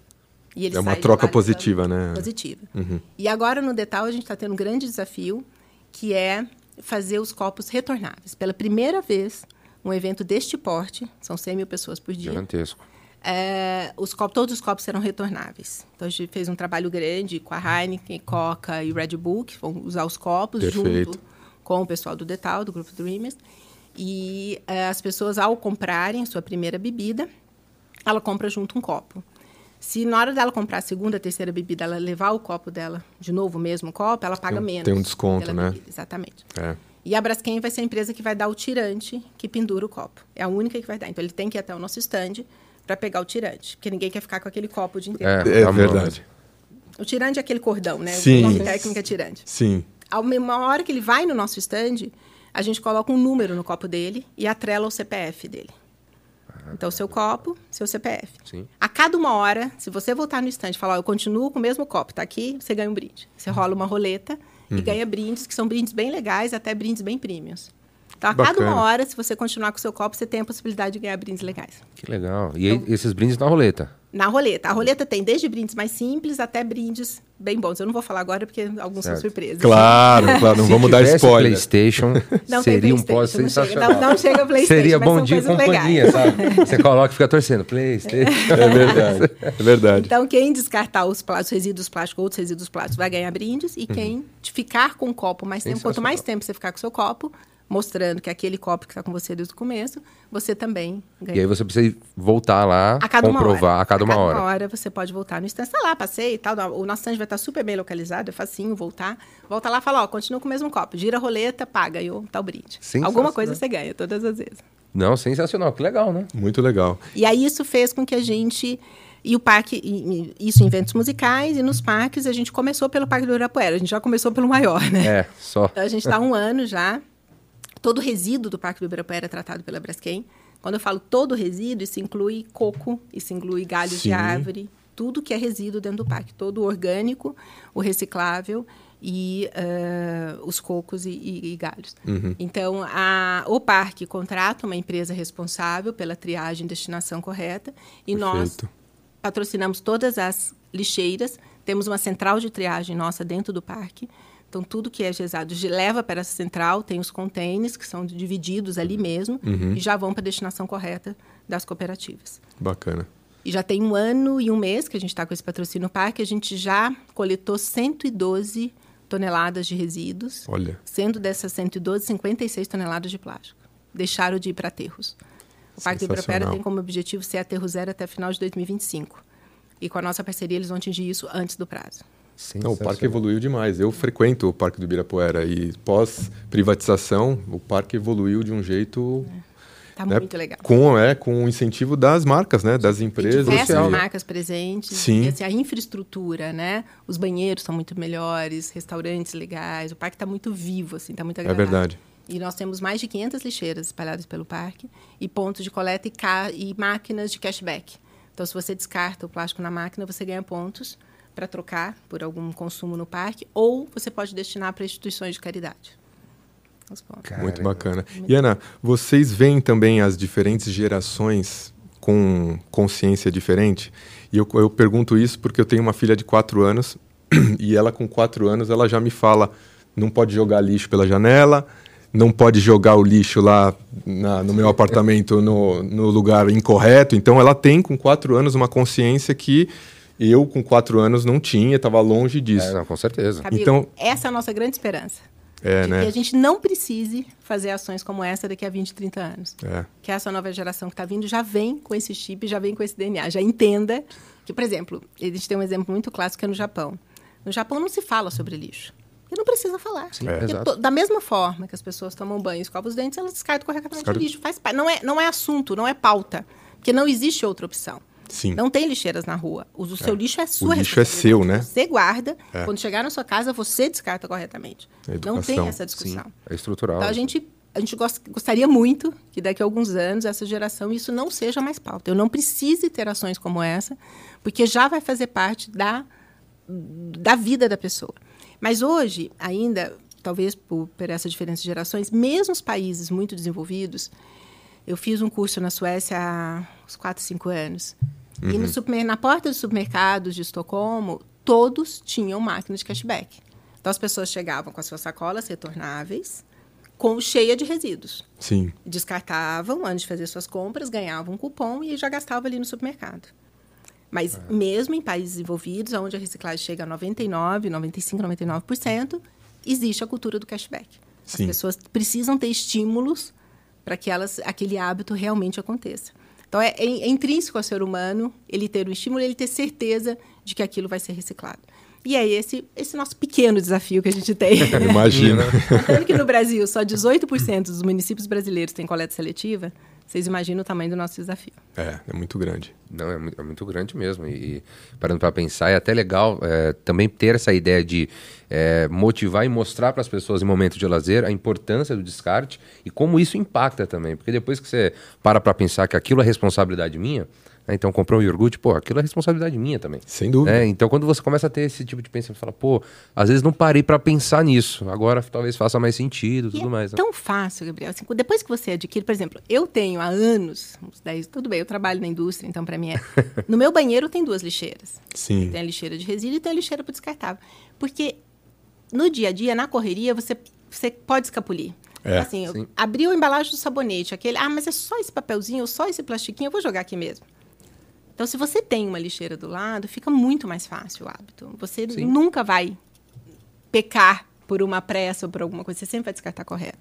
E ele é uma sai troca positiva, né? Positiva. Uhum. E agora, no Detal, a gente está tendo um grande desafio, que é fazer os copos retornáveis. Pela primeira vez, um evento deste porte, são cem mil pessoas por dia. Gigantesco. É, os copos, todos os copos serão retornáveis. Então, a gente fez um trabalho grande com a Heineken, Coca e Red Bull, que vão usar os copos Perfeito. junto com o pessoal do Detal, do Grupo Dreamers. E é, as pessoas, ao comprarem sua primeira bebida, ela compra junto um copo. Se na hora dela comprar a segunda, terceira bebida, ela levar o copo dela, de novo o mesmo copo, ela paga tem, menos. Tem um desconto, né? Bebida. Exatamente. É. E a Braskem vai ser a empresa que vai dar o tirante que pendura o copo. É a única que vai dar. Então, ele tem que ir até o nosso stand para pegar o tirante, porque ninguém quer ficar com aquele copo o dia inteiro. É, é verdade. O tirante é aquele cordão, né? Sim. O nome técnico é tirante. Sim. A mesma hora que ele vai no nosso stand, a gente coloca um número no copo dele e atrela o C P F dele. Então, seu copo, seu C P F. Sim. A cada uma hora, se você voltar no stand e falar, ó, eu continuo com o mesmo copo, tá aqui, você ganha um brinde. Você rola uma roleta uhum. e ganha brindes, que são brindes bem legais, até brindes bem premiums. Então, a Bacana. cada uma hora, se você continuar com o seu copo, você tem a possibilidade de ganhar brindes legais. Que legal. E então, esses brindes na roleta? Na roleta. A roleta tem desde brindes mais simples até brindes bem bons. Eu não vou falar agora porque alguns certo. São surpresas. Claro, claro. Não vamos dar spoiler. PlayStation não seria um pós sensacional. Não, não chega PlayStation. Seria bom dia com companhia, sabe? Você coloca e fica torcendo. PlayStation. É verdade. É verdade. Então, quem descartar os, plásticos, os resíduos plásticos ou outros resíduos plásticos vai ganhar brindes. E uhum. quem ficar com o copo mais tempo, quanto mais tempo você ficar com o seu copo, mostrando que é aquele copo que está com você desde o começo, você também ganha. E aí você precisa voltar lá, a cada comprovar a cada uma hora. A cada uma hora você pode voltar no stand. Está lá, passei e tal. O nosso stand vai estar super bem localizado, é facinho voltar. Volta lá e fala, ó, continua com o mesmo copo. Gira a roleta, paga e o tal brinde. Alguma coisa você ganha, todas as vezes. Não, sensacional. Que legal, né? Muito legal. E aí isso fez com que a gente... E o parque, isso em eventos musicais, e nos parques a gente começou pelo Parque do Ibirapuera. A gente já começou pelo maior, né? É, só. Então a gente está há um ano já... Todo o resíduo do Parque do Ibirapuera é tratado pela Braskem. Quando eu falo todo resíduo, isso inclui coco, isso inclui galhos Sim. de árvore, tudo que é resíduo dentro do parque. Todo o orgânico, o reciclável e uh, os cocos e, e, e galhos. Uhum. Então, a, o parque contrata uma empresa responsável pela triagem e destinação correta. E Perfeito. Nós patrocinamos todas as lixeiras. Temos uma central de triagem nossa dentro do parque. Então, tudo que é gesado leva para essa central, tem os containers que são divididos ali mesmo uhum. e já vão para a destinação correta das cooperativas. Bacana. E já tem um ano e um mês que a gente está com esse patrocínio no parque, a gente já coletou cento e doze toneladas de resíduos, Olha. Sendo dessas cento e doze, cinquenta e seis toneladas de plástico. Deixaram de ir para aterros. O Parque do Ibirapuera tem como objetivo ser aterro zero até final de dois mil e vinte e cinco. E com a nossa parceria, eles vão atingir isso antes do prazo. Não, o parque evoluiu demais. Eu frequento o Parque do Ibirapuera e pós-privatização, o parque evoluiu de um jeito... Está né, muito legal. Com, é, com o incentivo das marcas, né, das empresas. Tem diversas marcas presentes. Sim. E, assim, a infraestrutura, né? Os banheiros são muito melhores, restaurantes legais. O parque está muito vivo, assim, está muito agradável. É verdade. E nós temos mais de quinhentas lixeiras espalhadas pelo parque e pontos de coleta e, ca... e máquinas de cashback. Então, se você descarta o plástico na máquina, você ganha pontos para trocar por algum consumo no parque, ou você pode destinar para instituições de caridade. Muito bacana. E, Ana, vocês veem também as diferentes gerações com consciência diferente? E eu, eu pergunto isso porque eu tenho uma filha de quatro anos e ela, com quatro anos, ela já me fala, não pode jogar lixo pela janela, não pode jogar o lixo lá na, no meu apartamento no, no lugar incorreto. Então, ela tem, com quatro anos, uma consciência que eu, com quatro anos, não tinha, estava longe disso. É, não, com certeza. Camilo, então, essa é a nossa grande esperança. É, de né? que a gente não precise fazer ações como essa daqui a vinte, trinta anos. É. Que essa nova geração que está vindo já vem com esse chip, já vem com esse D N A. Já entenda que, por exemplo, a gente tem um exemplo muito clássico que é no Japão. No Japão não se fala sobre lixo. E não precisa falar. Sim, é. to, da mesma forma que as pessoas tomam banho e escovam os dentes, elas descartam corretamente Descarto. o lixo. Faz, não, é, não é assunto, não é pauta. Porque não existe outra opção. Sim. Não tem lixeiras na rua. O, o seu é. lixo é sua O lixo é seu, né? Você guarda. É. Quando chegar na sua casa, você descarta corretamente. Não tem essa discussão. Sim, é estrutural. Então, a gente, a gente gost, gostaria muito que daqui a alguns anos, essa geração, isso não seja mais pauta. Eu não precise ter ações como essa, porque já vai fazer parte da, da vida da pessoa. Mas hoje, ainda, talvez por, por essa diferença de gerações, mesmo os países muito desenvolvidos, eu fiz um curso na Suécia há uns quatro, cinco anos. Uhum. E no super, na porta dos supermercados de Estocolmo, todos tinham máquina de cashback. Então, as pessoas chegavam com as suas sacolas retornáveis, com, cheia de resíduos. Sim. Descartavam antes de fazer suas compras, ganhavam um cupom e já gastavam ali no supermercado. Mas ah. mesmo em países desenvolvidos, onde a reciclagem chega a noventa e nove, noventa e cinco, noventa e nove por cento, existe a cultura do cashback. Sim. As pessoas precisam ter estímulos para que elas, aquele hábito realmente aconteça. Então, é, é, é intrínseco ao ser humano ele ter um estímulo, ele ter certeza de que aquilo vai ser reciclado. E é esse, esse nosso pequeno desafio que a gente tem. Imagina. Tanto que no Brasil, só dezoito por cento dos municípios brasileiros têm coleta seletiva, vocês imaginam o tamanho do nosso desafio. É, é muito grande. Não, é muito, é muito grande mesmo. E, parando para pensar, é até legal é, também ter essa ideia de é, motivar e mostrar para as pessoas em momentos de lazer a importância do descarte e como isso impacta também. Porque depois que você para para pensar que aquilo é responsabilidade minha, né, então comprou um iogurte, pô, aquilo é responsabilidade minha também. Sem dúvida. É, então quando você começa a ter esse tipo de pensamento, você fala, pô, às vezes não parei para pensar nisso, agora talvez faça mais sentido e tudo é mais. Né? Tão fácil, Gabriel. Assim, depois que você adquire, por exemplo, eu tenho há anos, uns dez, tudo bem, eu trabalho na indústria, então para mim é... No meu banheiro tem duas lixeiras. Sim. Tem a lixeira de resíduo e tem a lixeira para descartável. Porque no dia a dia, na correria, você, você pode escapulir. É, assim, abriu a embalagem do sabonete, aquele, ah, mas é só esse papelzinho, só esse plastiquinho, eu vou jogar aqui mesmo. Então, se você tem uma lixeira do lado, fica muito mais fácil o hábito. Você Sim. nunca vai pecar por uma pressa ou por alguma coisa, você sempre vai descartar correto.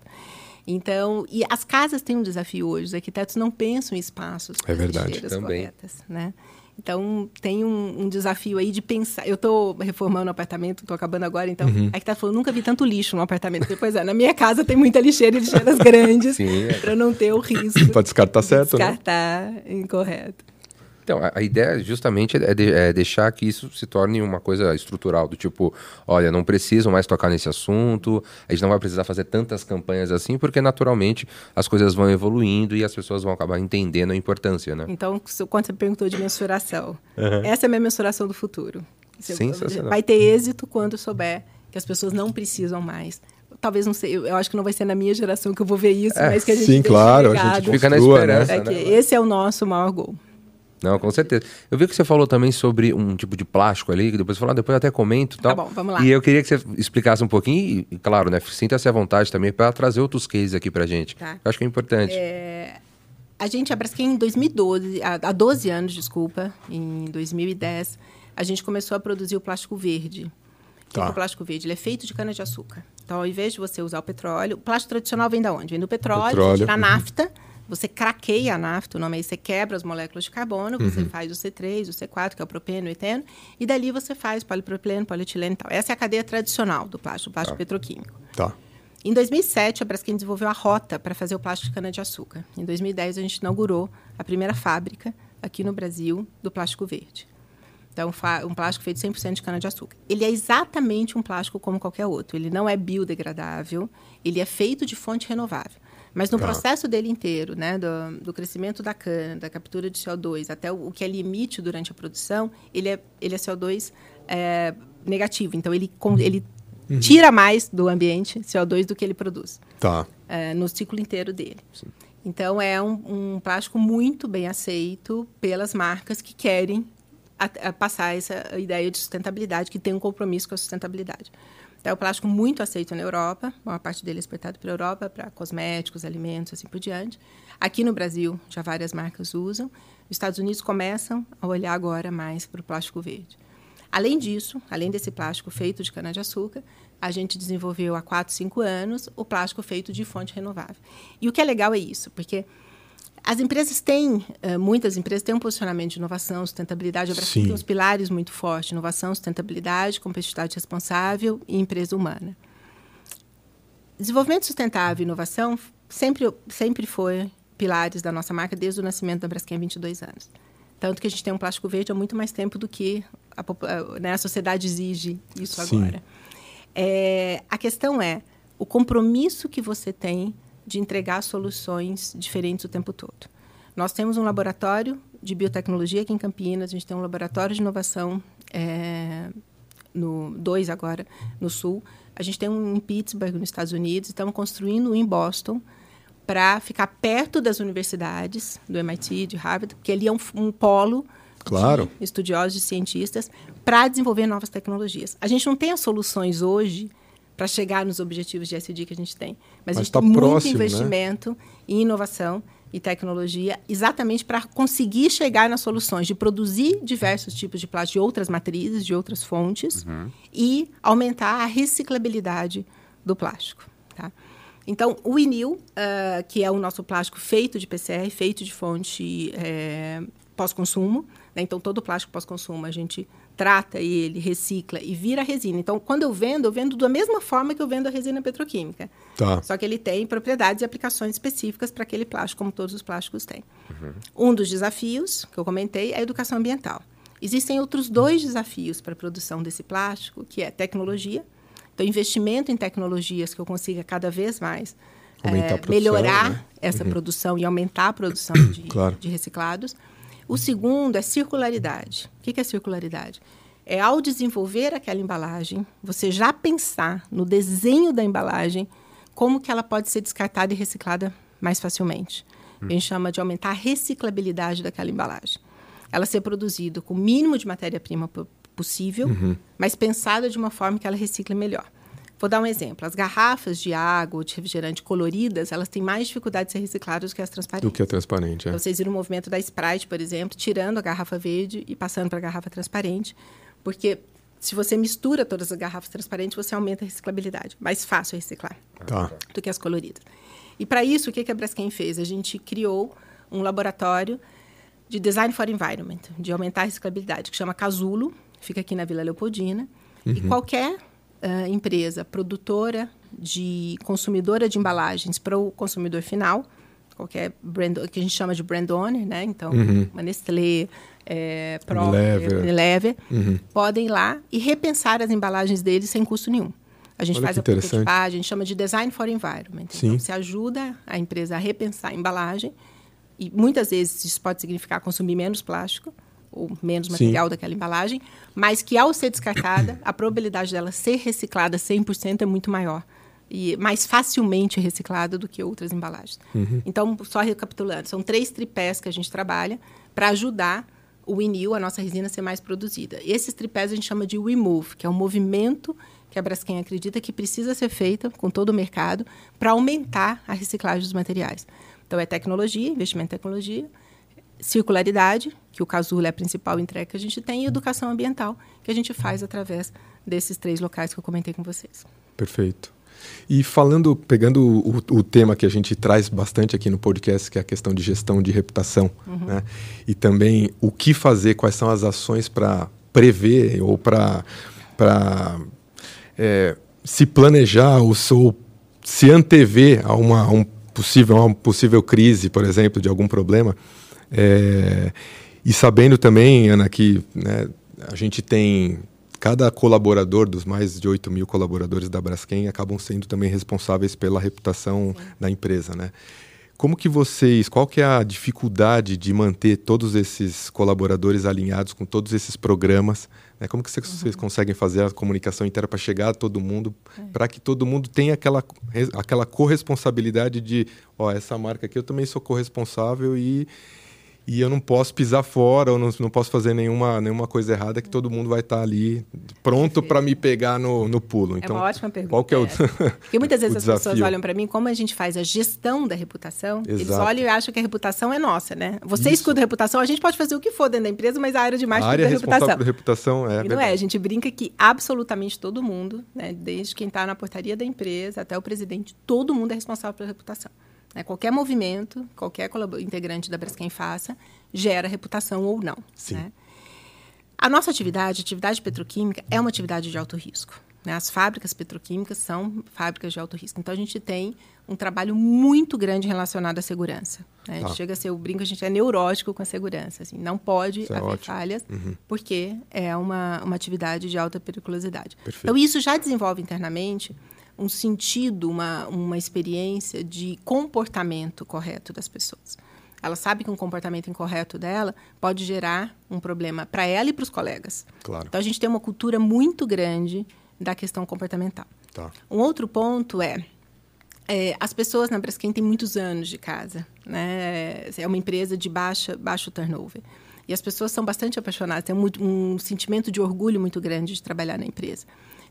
Então, e as casas têm um desafio hoje, os arquitetos não pensam em espaços é verdade. lixeiras Também. corretas, né? Então, tem um, um desafio aí de pensar... Eu estou reformando o apartamento, estou acabando agora, então... Uhum. A arquiteta falou, nunca vi tanto lixo no apartamento. Depois, é, na minha casa tem muita lixeira e lixeiras grandes, para não ter o risco... Para descartar de certo, descartar né? incorreto. Então, a, a ideia justamente é, de, é deixar que isso se torne uma coisa estrutural, do tipo, olha, não precisam mais tocar nesse assunto, a gente não vai precisar fazer tantas campanhas assim, porque naturalmente as coisas vão evoluindo e as pessoas vão acabar entendendo a importância, né? Então, quando você perguntou de mensuração, uhum. essa é a minha mensuração do futuro. Você Sensacional. Vai ter êxito quando souber que as pessoas não precisam mais. Talvez não sei, eu acho que não vai ser na minha geração que eu vou ver isso, é, mas que a gente sim, claro, a gente fica na esperança, é né? que esse é o nosso maior gol. Não, com certeza. Eu vi que você falou também sobre um tipo de plástico ali, que depois você falou, depois eu até comento e tal. Tá bom, vamos lá. E eu queria que você explicasse um pouquinho, e claro, né, sinta-se à vontade também para trazer outros cases aqui pra gente. Tá. Eu acho que é importante. É... A gente, a Braskem, em dois mil e doze, há doze anos, desculpa, em dois mil e dez, a gente começou a produzir o plástico verde. O tá. que é o plástico verde? Ele é feito de cana-de-açúcar. Então, ao invés de você usar o petróleo, o plástico tradicional vem da onde? Vem do petróleo, petróleo. Vem da nafta. Você craqueia a nafta, o nome aí, você quebra as moléculas de carbono, uhum. você faz o C três, o C quatro, que é o propeno, o eteno, e dali você faz polipropileno, polietileno e tal. Essa é a cadeia tradicional do plástico, o plástico tá. petroquímico. Tá. Em dois mil e sete, a Braskem desenvolveu a rota para fazer o plástico de cana-de-açúcar. Em dois mil e dez, a gente inaugurou a primeira fábrica aqui no Brasil do plástico verde. Então, um plástico feito cem por cento de cana-de-açúcar. Ele é exatamente um plástico como qualquer outro. Ele não é biodegradável, ele é feito de fonte renovável. Mas no ah. processo dele inteiro, né, do, do crescimento da cana, da captura de C O dois, até o, o que ele emite durante a produção, ele é, ele é C O dois é, negativo. Então, ele, ele uhum. tira mais do ambiente C O dois do que ele produz. Tá. É, no ciclo inteiro dele. Sim. Então, é um, um plástico muito bem aceito pelas marcas que querem a, a passar essa ideia de sustentabilidade, que tem um compromisso com a sustentabilidade. É um plástico muito aceito na Europa, uma parte dele é exportado para a Europa, para cosméticos, alimentos, assim por diante. Aqui no Brasil, já várias marcas usam. Os Estados Unidos começam a olhar agora mais para o plástico verde. Além disso, além desse plástico feito de cana-de-açúcar, a gente desenvolveu há quatro, cinco anos o plástico feito de fonte renovável. E o que é legal é isso, porque as empresas têm, uh, muitas empresas têm um posicionamento de inovação, sustentabilidade. A Braskem tem uns pilares muito fortes: inovação, sustentabilidade, competitividade responsável e empresa humana. Desenvolvimento sustentável e inovação sempre, sempre foi pilares da nossa marca desde o nascimento da Braskem há vinte e dois anos. Tanto que a gente tem um plástico verde há muito mais tempo do que a, a, né, a sociedade exige isso Sim. agora. É, a questão é o compromisso que você tem de entregar soluções diferentes o tempo todo. Nós temos um laboratório de biotecnologia aqui em Campinas, a gente tem um laboratório de inovação, é, no, dois agora, no Sul. A gente tem um em Pittsburgh, nos Estados Unidos, estamos construindo um em Boston para ficar perto das universidades, do M I T, de Harvard, porque ali é um, um polo claro. de estudiosos, de cientistas, para desenvolver novas tecnologias. A gente não tem as soluções hoje para para chegar nos objetivos de E S G que a gente tem. Mas, Mas a gente tá tem muito próximo, investimento né? em inovação e tecnologia, exatamente para conseguir chegar nas soluções de produzir diversos tipos de plástico de outras matrizes, de outras fontes, uhum. e aumentar a reciclabilidade do plástico. Tá? Então, o vinil, uh, que é o nosso plástico feito de P C R, feito de fonte é, pós-consumo, né? Então, todo plástico pós-consumo a gente trata ele, recicla e vira resina. Então, quando eu vendo, eu vendo da mesma forma que eu vendo a resina petroquímica. Tá. Só que ele tem propriedades e aplicações específicas para aquele plástico, como todos os plásticos têm. Uhum. Um dos desafios que eu comentei é a educação ambiental. Existem outros dois desafios para a produção desse plástico, que é tecnologia. Então, investimento em tecnologias que eu consiga cada vez mais é, produção, melhorar né? essa uhum. produção e aumentar a produção de, claro. de reciclados. O segundo é circularidade. O que é circularidade? É, ao desenvolver aquela embalagem, você já pensar no desenho da embalagem, como que ela pode ser descartada e reciclada mais facilmente. Hum. A gente chama de aumentar a reciclabilidade daquela embalagem. Ela ser produzida com o mínimo de matéria-prima possível, uhum. mas pensada de uma forma que ela recicle melhor. Vou dar um exemplo. As garrafas de água ou de refrigerante coloridas, elas têm mais dificuldade de ser recicladas do que as transparentes. Do que a transparente, é. Então, vocês viram o movimento da Sprite, por exemplo, tirando a garrafa verde e passando para a garrafa transparente, porque se você mistura todas as garrafas transparentes, você aumenta a reciclabilidade. Mais fácil reciclar tá. do que as coloridas. E, para isso, o que a Braskem fez? A gente criou um laboratório de Design for Environment, de aumentar a reciclabilidade, que chama Casulo, fica aqui na Vila Leopoldina, uhum. e qualquer... Uh, empresa produtora de consumidora de embalagens para o consumidor final, qualquer brand, que a gente chama de brand owner, né? Então, uhum. uma Nestlé, é, Procter, Unilever, uhum. podem ir lá e repensar as embalagens deles sem custo nenhum. A gente Olha faz a prototipagem, a gente chama de Design for Environment. Sim. Então, você ajuda a empresa a repensar a embalagem e muitas vezes isso pode significar consumir menos plástico, ou menos material Sim. daquela embalagem, mas que, ao ser descartada, a probabilidade dela ser reciclada cem por cento é muito maior. E mais facilmente reciclada do que outras embalagens. Uhum. Então, só recapitulando, são três tripés que a gente trabalha para ajudar o vinil, a nossa resina, a ser mais produzida. Esses tripés a gente chama de WeMove, que é um movimento que a Braskem acredita que precisa ser feito com todo o mercado para aumentar a reciclagem dos materiais. Então, é tecnologia, investimento em tecnologia, circularidade, que o Casulo é a principal entrega que a gente tem, e educação ambiental, que a gente faz através desses três locais que eu comentei com vocês. Perfeito. E falando, pegando o, o tema que a gente traz bastante aqui no podcast, que é a questão de gestão de reputação, uhum. né? E também o que fazer, quais são as ações para prever ou para é, se planejar ou, ou se antever a uma, a um possível, a uma possível crise, por exemplo, de algum problema. É, e sabendo também, Ana, que né, a gente tem cada colaborador dos mais de oito mil colaboradores da Braskem acabam sendo também responsáveis pela reputação Sim. da empresa, né? Como que vocês, qual que é a dificuldade de manter todos esses colaboradores alinhados com todos esses programas? Né? Como que vocês uhum. conseguem fazer a comunicação inteira para chegar a todo mundo, é. para que todo mundo tenha aquela, aquela corresponsabilidade de, ó, essa marca aqui eu também sou corresponsável e E eu não posso pisar fora, ou não, não posso fazer nenhuma, nenhuma coisa errada, que todo mundo vai estar ali pronto para me pegar no, no pulo. Então, é uma ótima pergunta. Qual que é o, é. Porque muitas vezes as desafio? pessoas olham para mim, como a gente faz a gestão da reputação, Exato. Eles olham e acham que a reputação é nossa, né? Você Isso. escuta a reputação, a gente pode fazer o que for dentro da empresa, mas a área de marketing é a reputação. Da reputação é e não é, a gente brinca que absolutamente todo mundo, né, desde quem está na portaria da empresa até o presidente, todo mundo é responsável pela reputação. Né? Qualquer movimento, qualquer integrante da Braskem faça, gera reputação ou não. Sim. Né? A nossa atividade, a atividade petroquímica, é uma atividade de alto risco. Né? As fábricas petroquímicas são fábricas de alto risco. Então, a gente tem um trabalho muito grande relacionado à segurança. Né? A gente ah. chega a ser, o brinco, a gente é neurótico com a segurança. Assim, não pode isso haver é falhas, uhum. porque é uma, uma atividade de alta periculosidade. Perfeito. Então, isso já desenvolve internamente um sentido, uma, uma experiência de comportamento correto das pessoas. Ela sabe que um comportamento incorreto dela pode gerar um problema para ela e para os colegas. Claro. Então, a gente tem uma cultura muito grande da questão comportamental. Tá. Um outro ponto é, é, as pessoas na Braskem têm muitos anos de casa. Né? É uma empresa de baixa, baixo turnover. E as pessoas são bastante apaixonadas, têm um, um sentimento de orgulho muito grande de trabalhar na empresa.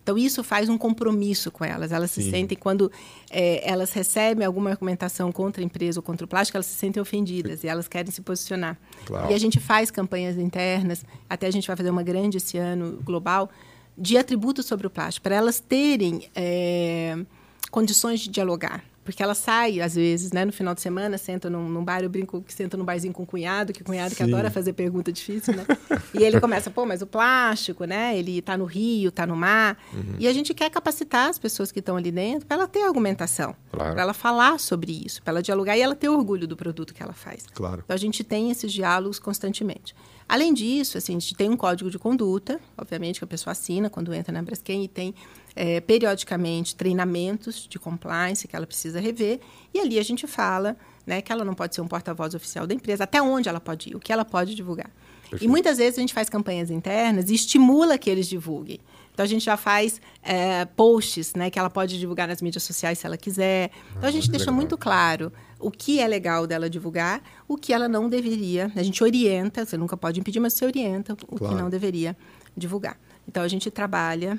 Então, isso faz um compromisso com elas. Elas Sim. se sentem, quando é, elas recebem alguma argumentação contra a empresa ou contra o plástico, elas se sentem ofendidas e elas querem se posicionar. Claro. E a gente faz campanhas internas, até a gente vai fazer uma grande esse ano, global, de atributos sobre o plástico, para elas terem é, condições de dialogar. Porque ela sai, às vezes, né, no final de semana, senta num, num bar, eu brinco que senta num barzinho com o cunhado, que o cunhado Sim. que adora fazer pergunta difícil, né? E ele começa, pô, mas o plástico, né? Ele está no rio, está no mar. Uhum. E a gente quer capacitar as pessoas que estão ali dentro para ela ter argumentação, claro. Para ela falar sobre isso, para ela dialogar e ela ter orgulho do produto que ela faz. Claro. Então, a gente tem esses diálogos constantemente. Além disso, assim, a gente tem um código de conduta, obviamente, que a pessoa assina quando entra na Braskem, e tem, é, periodicamente, treinamentos de compliance que ela precisa rever. E ali a gente fala, né, que ela não pode ser um porta-voz oficial da empresa, até onde ela pode ir, o que ela pode divulgar. Perfeito. E muitas vezes a gente faz campanhas internas e estimula que eles divulguem. Então, a gente já faz é, posts, né, que ela pode divulgar nas mídias sociais se ela quiser. Então, a gente ah, deixa legal. muito claro o que é legal dela divulgar, o que ela não deveria. A gente orienta, você nunca pode impedir, mas você orienta o claro. que não deveria divulgar. Então, a gente trabalha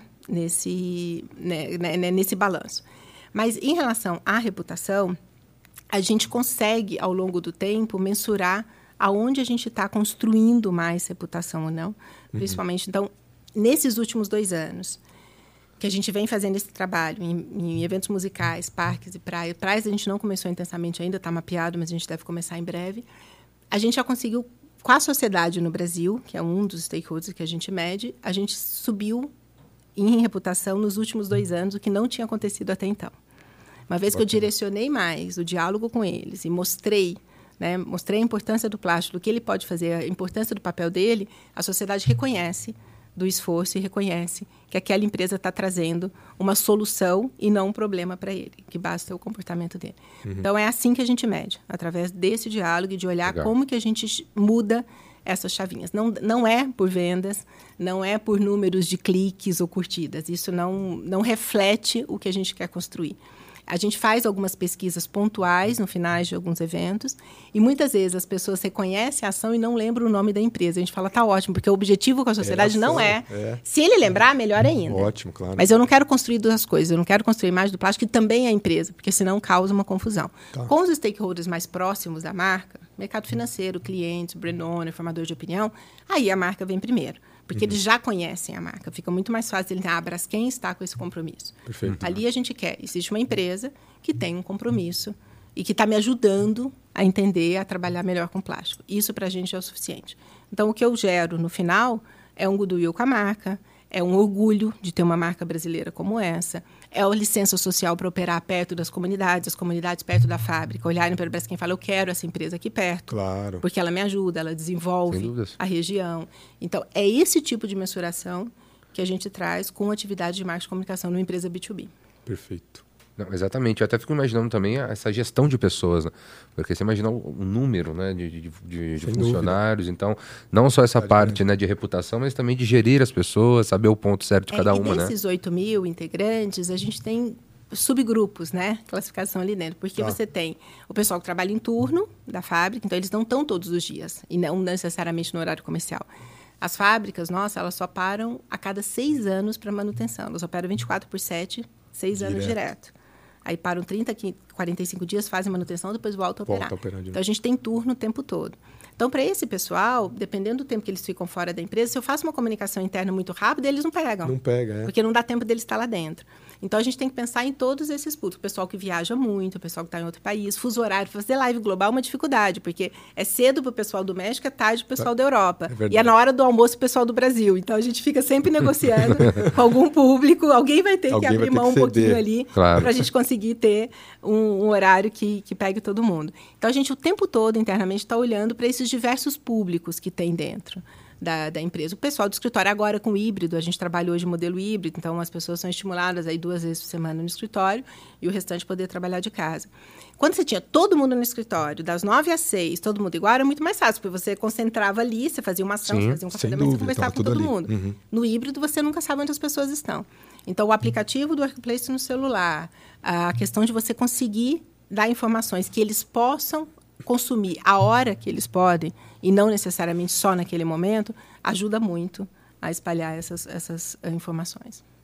nesse, né, né, nesse balanço. Mas, em relação à reputação, a gente consegue, ao longo do tempo, mensurar aonde a gente está construindo mais reputação ou não. Uhum. Principalmente, então, nesses últimos dois anos, que a gente vem fazendo esse trabalho em, em eventos musicais, parques e praias. Praias a gente não começou intensamente ainda, está mapeado, mas a gente deve começar em breve. A gente já conseguiu, com a sociedade no Brasil, que é um dos stakeholders que a gente mede, a gente subiu em reputação nos últimos dois anos, o que não tinha acontecido até então. Uma vez que eu direcionei mais o diálogo com eles e mostrei, né, mostrei a importância do plástico, do que ele pode fazer, a importância do papel dele, a sociedade reconhece do esforço e reconhece que aquela empresa está trazendo uma solução e não um problema para ele, que basta o comportamento dele. Uhum. Então, é assim que a gente mede, através desse diálogo e de olhar Legal. como que a gente muda essas chavinhas. Não, não é por vendas, não é por números de cliques ou curtidas. Isso não, não reflete o que a gente quer construir. A gente faz algumas pesquisas pontuais no final de alguns eventos e muitas vezes as pessoas reconhecem a ação e não lembram o nome da empresa. A gente fala, tá ótimo, porque o objetivo com a sociedade é ação, não é. é. Se ele lembrar, melhor ainda. Ótimo, claro. Mas eu não quero construir duas coisas. Eu não quero construir a imagem do plástico, que também é a empresa, porque senão causa uma confusão. Tá. Com os stakeholders mais próximos da marca, mercado financeiro, clientes, brand owner, formador de opinião, aí a marca vem primeiro. Porque uhum. eles já conhecem a marca. Fica muito mais fácil ele ah, a Braskem está com esse compromisso. Perfeito. Ali a gente quer. Existe uma empresa que tem um compromisso e que está me ajudando a entender, a trabalhar melhor com plástico. Isso para a gente é o suficiente. Então, o que eu gero no final é um goodwill com a marca, é um orgulho de ter uma marca brasileira como essa, é a licença social para operar perto das comunidades, as comunidades perto da fábrica, olharem para o Braskem e falar, eu quero essa empresa aqui perto, claro. porque ela me ajuda, ela desenvolve a região. Então, é esse tipo de mensuração que a gente traz com atividade de marketing e comunicação numa empresa B dois B. Perfeito. Não, exatamente, eu até fico imaginando também essa gestão de pessoas, né? Porque você imagina o número, né, de, de, de, de funcionários, então não só essa Verdade, parte, né, de reputação, mas também de gerir as pessoas, saber o ponto certo de é, cada e uma, né? Desses oito mil integrantes, a gente tem subgrupos, né, classificação ali dentro, porque ah. você tem o pessoal que trabalha em turno da fábrica, então eles não estão todos os dias, e não necessariamente no horário comercial. As fábricas, nossa, elas só param a cada seis anos para manutenção, elas operam vinte e quatro por sete, seis direto. anos direto. Aí param trinta, quarenta e cinco dias, fazem manutenção, depois voltam a operar. Volta a operar então, a gente tem turno o tempo todo. Então, para esse pessoal, dependendo do tempo que eles ficam fora da empresa, se eu faço uma comunicação interna muito rápida, eles não pegam. Não pega, é. Porque não dá tempo deles estar lá dentro. Então, a gente tem que pensar em todos esses públicos. O pessoal que viaja muito, o pessoal que está em outro país, fuso horário. Fazer live global é uma dificuldade, porque é cedo para o pessoal do México, é tarde para o pessoal da Europa. É e é na hora do almoço o pessoal do Brasil. Então, a gente fica sempre negociando com algum público. Alguém vai ter alguém que abrir mão um pouquinho ali claro. para a gente conseguir ter um, um horário que, que pegue todo mundo. Então, a gente o tempo todo, internamente, está olhando para esses diversos públicos que tem dentro Da, da empresa. O pessoal do escritório agora com híbrido, a gente trabalha hoje em modelo híbrido, então as pessoas são estimuladas aí duas vezes por semana no escritório e o restante poder trabalhar de casa. Quando você tinha todo mundo no escritório, das nove às seis, todo mundo igual, era muito mais fácil, porque você concentrava ali, você fazia uma ação, Sim, você fazia um café da manhã, você conversava com todo ali. mundo. Uhum. No híbrido, você nunca sabe onde as pessoas estão. Então, o aplicativo do Workplace no celular, a questão de você conseguir dar informações que eles possam consumir a hora que eles podem, e não necessariamente só naquele momento, ajuda muito a espalhar essas, essas informações.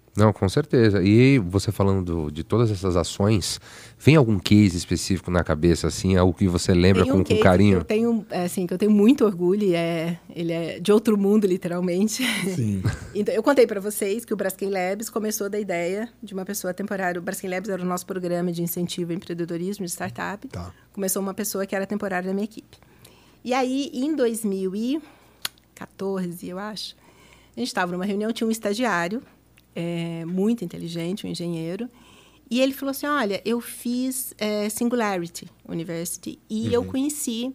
Não, com certeza. E você falando de todas essas ações, vem algum case específico na cabeça, assim, algo que você lembra tem um com, case com carinho? Que eu tenho, assim, que eu tenho muito orgulho, e é, ele é de outro mundo, literalmente. Sim. Então, eu contei para vocês que o Braskem Labs começou da ideia de uma pessoa temporária. O Braskem Labs era o nosso programa de incentivo ao empreendedorismo de startup. Tá. Começou uma pessoa que era temporária na minha equipe. E aí, em dois mil e quatorze, eu acho, a gente estava numa reunião, tinha um estagiário, é, muito inteligente, um engenheiro, e ele falou assim, olha, eu fiz é, Singularity University e uhum. eu conheci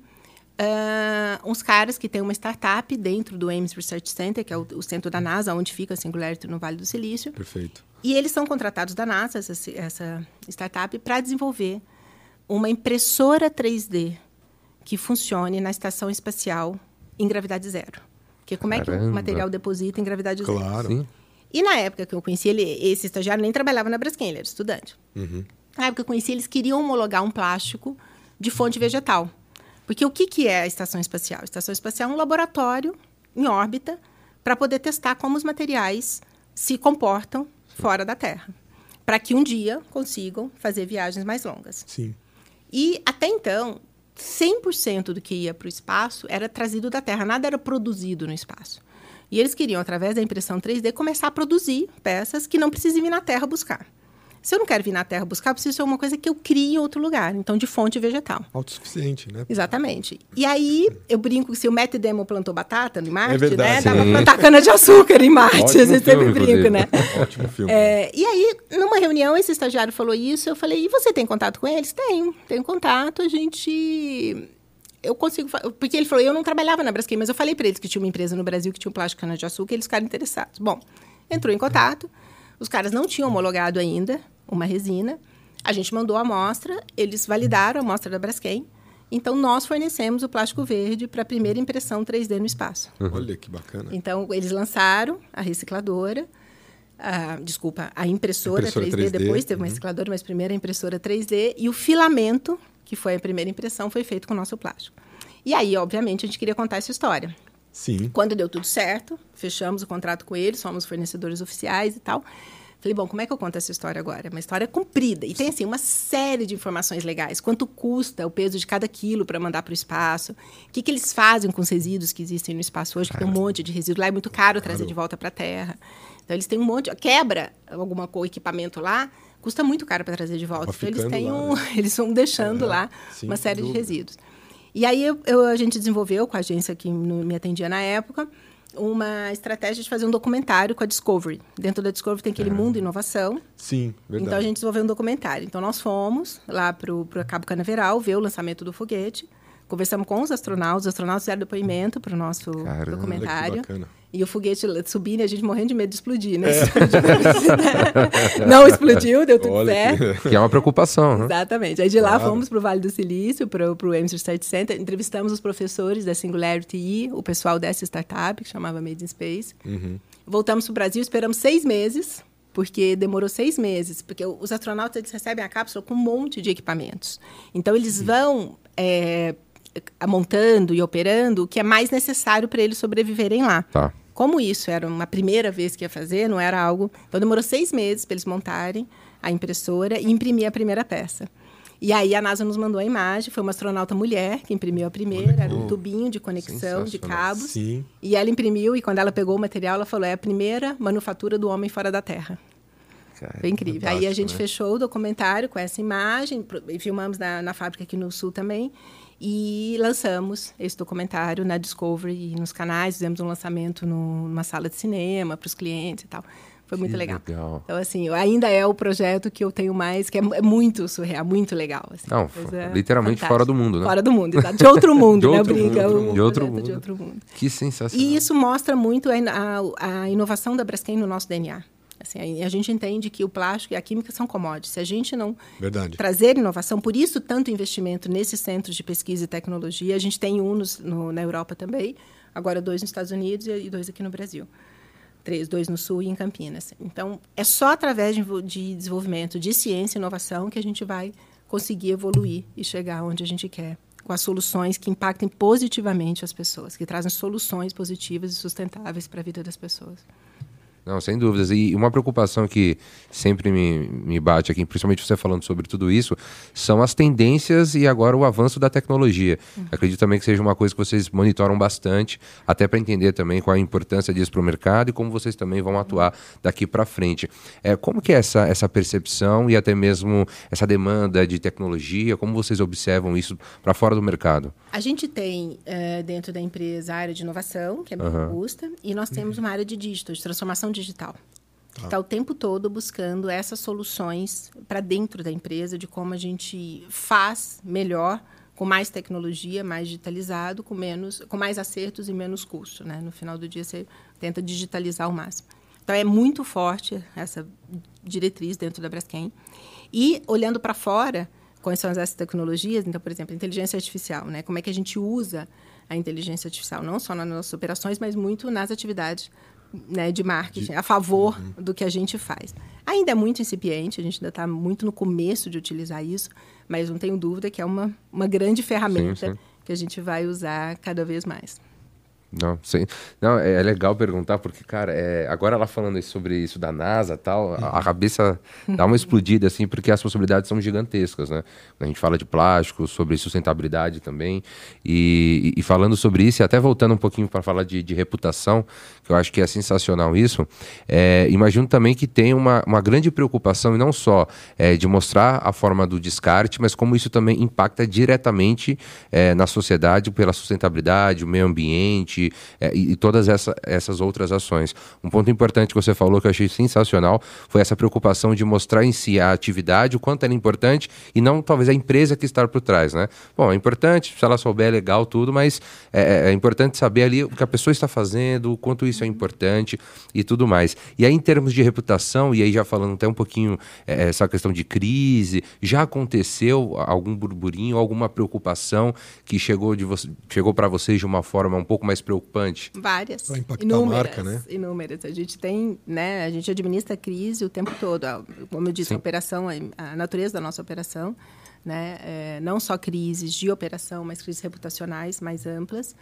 uh, uns caras que têm uma startup dentro do Ames Research Center, que é o, o centro da NASA, onde fica a Singularity no Vale do Silício. Perfeito. E eles são contratados da NASA, essa, essa startup, para desenvolver uma impressora três D que funcione na estação espacial em gravidade zero. Porque como Caramba. é que o material deposita em gravidade zero? Claro. Sim. E na época que eu conheci ele, esse estagiário nem trabalhava na Braskem, ele era estudante. Uhum. Na época que eu conheci, eles queriam homologar um plástico de fonte vegetal. Porque o que, que é a estação espacial? A estação espacial é um laboratório em órbita para poder testar como os materiais se comportam fora da Terra. Para que um dia consigam fazer viagens mais longas. Sim. E até então, cem por cento do que ia para o espaço era trazido da Terra, nada era produzido no espaço. E eles queriam, através da impressão três D, começar a produzir peças que não precisam vir na Terra buscar. Se eu não quero vir na Terra buscar, eu preciso ser uma coisa que eu crie em outro lugar. Então, de fonte vegetal. Autossuficiente, né? Exatamente. E aí, eu brinco que se o Matt Damon plantou batata em Marte, é verdade, né? sim. Dava pra plantar cana-de-açúcar em Marte. Ótimo A gente filme, sempre brinca, né? Ótimo filme. É, e aí, numa reunião, esse estagiário falou isso. Eu falei, e você tem contato com eles? Tenho. Tenho contato. A gente... Eu consigo... Porque ele falou, eu não trabalhava na Braskem, mas eu falei para eles que tinha uma empresa no Brasil que tinha um plástico cana-de-açúcar e eles ficaram interessados. Bom, entrou em contato. Os caras não tinham homologado ainda uma resina. A gente mandou a amostra, eles validaram a amostra da Braskem. Então, nós fornecemos o plástico verde para a primeira impressão três D no espaço. Uhum. Olha, que bacana. Então, eles lançaram a recicladora, a, desculpa, a impressora, impressora três D, três D, depois teve uma recicladora, mas primeiro a impressora três D, e o filamento, que foi a primeira impressão, foi feito com o nosso plástico. E aí, obviamente, a gente queria contar essa história. Sim. Quando deu tudo certo, fechamos o contrato com eles, somos fornecedores oficiais e tal. Falei, bom, como é que eu conto essa história agora? É uma história comprida. E tem, assim, uma série de informações legais. Quanto custa o peso de cada quilo para mandar para o espaço? O que, que eles fazem com os resíduos que existem no espaço hoje? Que tem um monte de resíduo lá, é muito caro trazer claro. de volta para a Terra. Então, eles têm um monte... Quebra alguma coisa, equipamento lá, custa muito caro para trazer de volta. Então, eles têm lá, um... né? Eles vão deixando é, lá sim, uma série de resíduos. E aí, eu, eu, a gente desenvolveu, com a agência que me atendia na época, uma estratégia de fazer um documentário com a Discovery. Dentro da Discovery tem aquele é. mundo inovação. Sim, verdade. Então, a gente desenvolveu um documentário. Então, nós fomos lá para o Cabo Canaveral ver o lançamento do foguete. Conversamos com os astronautas. Os astronautas deram depoimento para o nosso Caramba, documentário. Que bacana. E o foguete subindo e a gente morrendo de medo de explodir, né? É. Não explodiu, deu tudo Olha certo. Que... que é uma preocupação, né? Exatamente. Aí de lá claro. fomos para o Vale do Silício, para o Ames Research Center, entrevistamos os professores da Singularity e o pessoal dessa startup, que chamava Made in Space. Uhum. Voltamos para o Brasil, esperamos seis meses, porque demorou seis meses, porque os astronautas eles recebem a cápsula com um monte de equipamentos. Então, eles uhum. vão... É, montando e operando o que é mais necessário para eles sobreviverem lá. Tá. Como isso era uma primeira vez que ia fazer, não era algo... Então, demorou seis meses para eles montarem a impressora e imprimir a primeira peça. E aí, a NASA nos mandou a imagem, foi uma astronauta mulher que imprimiu a primeira, era um tubinho de conexão, de cabos. Sim. E ela imprimiu, e quando ela pegou o material, ela falou, é a primeira manufatura do homem fora da Terra. Cara, foi incrível. Aí, a gente né? fechou o documentário com essa imagem, e filmamos na, na fábrica aqui no Sul também, e lançamos esse documentário na Discovery e nos canais, fizemos um lançamento no, numa sala de cinema para os clientes e tal. Foi muito legal. legal. Então, assim, ainda é o projeto que eu tenho mais, que é, é muito surreal, muito legal. Assim, Não, literalmente fantástica. Fora do mundo, né? Fora do mundo, exato. De outro mundo, de né? Outro Brinca, mundo, um de, outro mundo. de outro mundo. Que sensacional. E isso mostra muito a, a, a inovação da Braskem no nosso D N A. Assim, a gente entende que o plástico e a química são commodities. Se a gente não Verdade. trazer inovação, por isso tanto investimento nesses centros de pesquisa e tecnologia. A gente tem um nos, no, na Europa também, agora dois nos Estados Unidos e dois aqui no Brasil. Três, dois no Sul e em Campinas. Então, é só através de, de desenvolvimento de ciência e inovação que a gente vai conseguir evoluir e chegar onde a gente quer, com as soluções que impactem positivamente as pessoas, que trazem soluções positivas e sustentáveis para a vida das pessoas. Não, sem dúvidas. E uma preocupação que sempre me, me bate aqui, principalmente você falando sobre tudo isso, são as tendências e agora o avanço da tecnologia. Uhum. Acredito também que seja uma coisa que vocês monitoram bastante, até para entender também qual a importância disso para o mercado e como vocês também vão atuar daqui para frente. É, como que é essa, essa percepção e até mesmo essa demanda de tecnologia, como vocês observam isso para fora do mercado? A gente tem uh, dentro da empresa a área de inovação, que é bem uhum. robusta, e nós temos uma área de digital, de transformação digital, que está o tempo todo buscando essas soluções para dentro da empresa, de como a gente faz melhor, com mais tecnologia, mais digitalizado, com, menos, com mais acertos e menos custo. Né? No final do dia, você tenta digitalizar ao máximo. Então, é muito forte essa diretriz dentro da Braskem. E, olhando para fora, quais são essas tecnologias? Então, por exemplo, a inteligência artificial. Né? Como é que a gente usa a inteligência artificial, não só nas nossas operações, mas muito nas atividades, né, de marketing, a favor uhum. do que a gente faz. Ainda é muito incipiente, a gente ainda está muito no começo de utilizar isso, mas não tenho dúvida que é uma, uma grande ferramenta sim, sim. que a gente vai usar cada vez mais. Não, sim. Não, é legal perguntar, porque, cara, é, agora ela falando sobre isso da NASA e tal, uhum. a, a cabeça dá uma explodida, assim, porque as possibilidades são gigantescas, né? A gente fala de plástico, sobre sustentabilidade também, e, e falando sobre isso, e até voltando um pouquinho para falar de, de reputação, que eu acho que é sensacional isso, é, imagino também que tem uma, uma grande preocupação, e não só é, de mostrar a forma do descarte, mas como isso também impacta diretamente é, na sociedade pela sustentabilidade, o meio ambiente, É, e, e todas essa, essas outras ações. Um ponto importante que você falou que eu achei sensacional foi essa preocupação de mostrar em si a atividade, o quanto ela é importante e não talvez a empresa que está por trás, né? Bom, é importante, se ela souber, é legal tudo, mas é, é importante saber ali o que a pessoa está fazendo, o quanto isso é importante e tudo mais. E aí, em termos de reputação, e aí já falando até um pouquinho é, essa questão de crise, já aconteceu algum burburinho, alguma preocupação que chegou, de vo- chegou para vocês de uma forma um pouco mais preocupante? Várias. Vai impactar inúmeras, a marca, né? Inúmeras. A gente tem, né? A gente administra a crise o tempo todo. Como eu disse, Sim. a operação, a natureza da nossa operação, né? É, não só crises de operação, mas crises reputacionais mais amplas.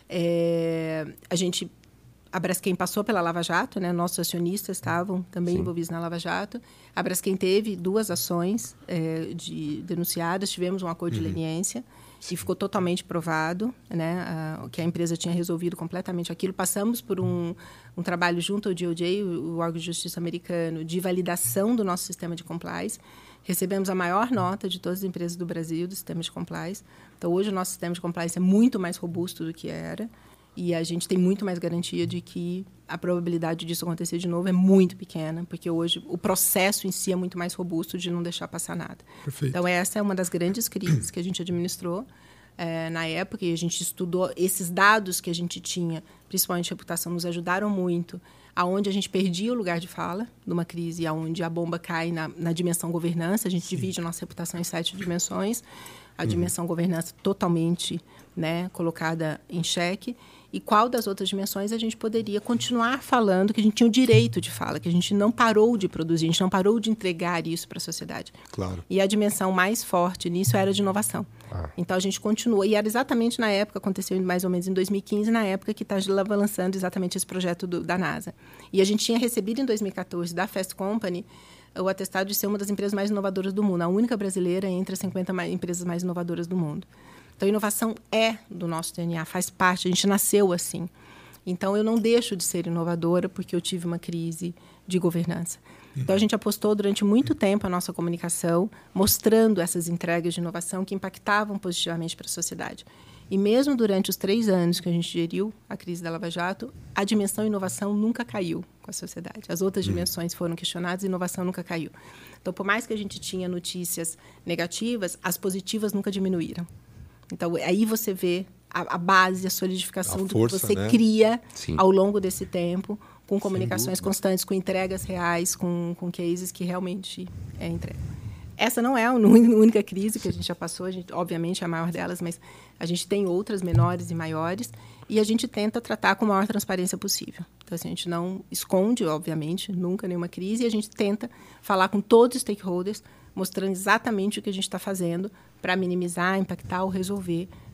É, a gente, a Braskem passou pela Lava Jato, né? Nossos acionistas estavam também Sim. envolvidos na Lava Jato. A Braskem teve duas ações é, de, denunciadas, tivemos um acordo uhum. de leniência. Sim. E ficou totalmente provado, né, a, que a empresa tinha resolvido completamente aquilo. Passamos por um, um trabalho junto ao D O J, o, o órgão de justiça americano, de validação do nosso sistema de compliance. Recebemos a maior nota de todas as empresas do Brasil do sistema de compliance. Então, hoje, o nosso sistema de compliance é muito mais robusto do que era. E a gente tem muito mais garantia de que a probabilidade disso acontecer de novo é muito pequena, porque hoje o processo em si é muito mais robusto de não deixar passar nada. Perfeito. Então, essa é uma das grandes crises que a gente administrou é, na época, e a gente estudou esses dados que a gente tinha, principalmente de reputação, nos ajudaram muito, aonde a gente perdia o lugar de fala numa crise, aonde a bomba cai na, na dimensão governança. A gente Sim. divide a nossa reputação em sete dimensões. A uhum. dimensão governança totalmente, né, colocada em xeque. E qual das outras dimensões a gente poderia continuar falando que a gente tinha o direito de fala, que a gente não parou de produzir, a gente não parou de entregar isso para a sociedade. Claro. E a dimensão mais forte nisso era de inovação. Ah. Então, a gente continuou. E era exatamente na época, aconteceu mais ou menos em dois mil e quinze, na época que estava lançando exatamente esse projeto do, da NASA. E a gente tinha recebido em dois mil e quatorze da Fast Company o atestado de ser uma das empresas mais inovadoras do mundo, a única brasileira entre as cinquenta mais, empresas mais inovadoras do mundo. Então, a inovação é do nosso D N A, faz parte, a gente nasceu assim. Então, eu não deixo de ser inovadora porque eu tive uma crise de governança. Então, a gente apostou durante muito tempo a nossa comunicação, mostrando essas entregas de inovação que impactavam positivamente para a sociedade. E mesmo durante os três anos que a gente geriu a crise da Lava Jato, a dimensão inovação nunca caiu com a sociedade. As outras dimensões foram questionadas e a inovação nunca caiu. Então, por mais que a gente tinha notícias negativas, as positivas nunca diminuíram. Então, aí você vê a, a base, a solidificação a do força, que você né? cria Sim. ao longo desse tempo, com comunicações constantes, com entregas reais, com, com cases que realmente é entrega. Essa não é a única crise que a gente já passou, a gente, obviamente é a maior delas, mas a gente tem outras menores e maiores, e a gente tenta tratar com a maior transparência possível. Então, assim, a gente não esconde, obviamente, nunca nenhuma crise, e a gente tenta falar com todos os stakeholders, mostrando exatamente o que a gente está fazendo para minimizar, impactar ou resolver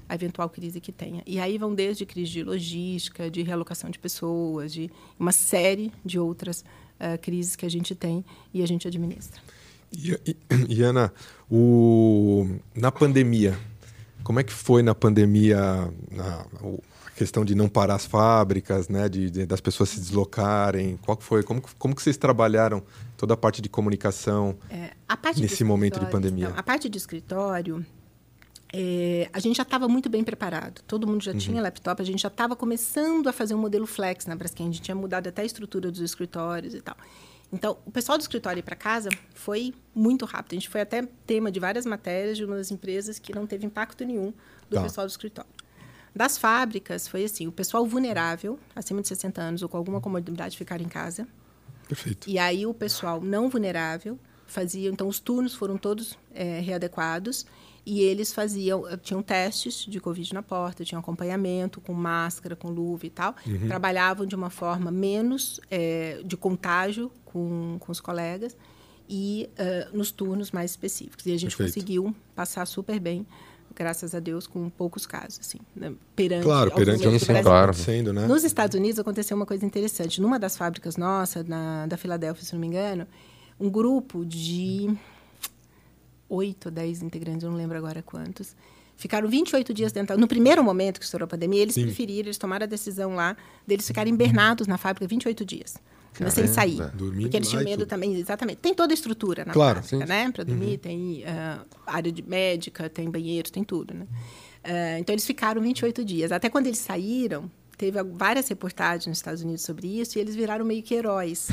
a eventual crise que tenha. E aí vão desde crise de logística, de realocação de pessoas, de uma série de outras uh, crises que a gente tem e a gente administra. E, e, e Ana, o, na pandemia, como é que foi na pandemia na, a questão de não parar as fábricas, né, de, de, das pessoas se deslocarem? Qual que foi? Como, como que vocês trabalharam toda a parte de comunicação é, a parte nesse momento de pandemia? Então, a parte de escritório... É, a gente já estava muito bem preparado. Todo mundo já uhum. tinha laptop. A gente já estava começando a fazer um modelo flex na Braskem. A gente tinha mudado até a estrutura dos escritórios e tal. Então, o pessoal do escritório ir para casa foi muito rápido. A gente foi até tema de várias matérias de uma das empresas que não teve impacto nenhum do tá. pessoal do escritório. Das fábricas, foi assim, o pessoal vulnerável, acima de sessenta anos ou com alguma comorbidade, ficar em casa. Perfeito. E aí, o pessoal não vulnerável fazia... Então, os turnos foram todos é, readequados. E eles faziam, tinham testes de Covid na porta, tinham acompanhamento com máscara, com luva e tal. Uhum. Trabalhavam de uma forma menos é, de contágio com, com os colegas e uh, nos turnos mais específicos. E a gente Perfeito. conseguiu passar super bem, graças a Deus, com poucos casos, assim, né? perante... Claro, perante o Brasil. Claro. Sendo, né? Nos Estados Unidos aconteceu uma coisa interessante. Numa das fábricas nossas, na, da Filadélfia, se não me engano, um grupo de... oito ou dez integrantes, eu não lembro agora quantos, ficaram vinte e oito dias dentro. No primeiro momento que estourou a pandemia, eles Sim. preferiram, eles tomaram a decisão lá deles ficarem hibernados na fábrica vinte e oito dias. Caramba. Sem sair. Dormindo porque eles tinham medo tudo. também, exatamente. Tem toda a estrutura na claro, fábrica, sim. né? Para dormir, uhum. tem uh, área de médica, tem banheiro, tem tudo, né? Uh, então, eles ficaram vinte e oito dias. Até quando eles saíram, teve várias reportagens nos Estados Unidos sobre isso, e eles viraram meio que heróis.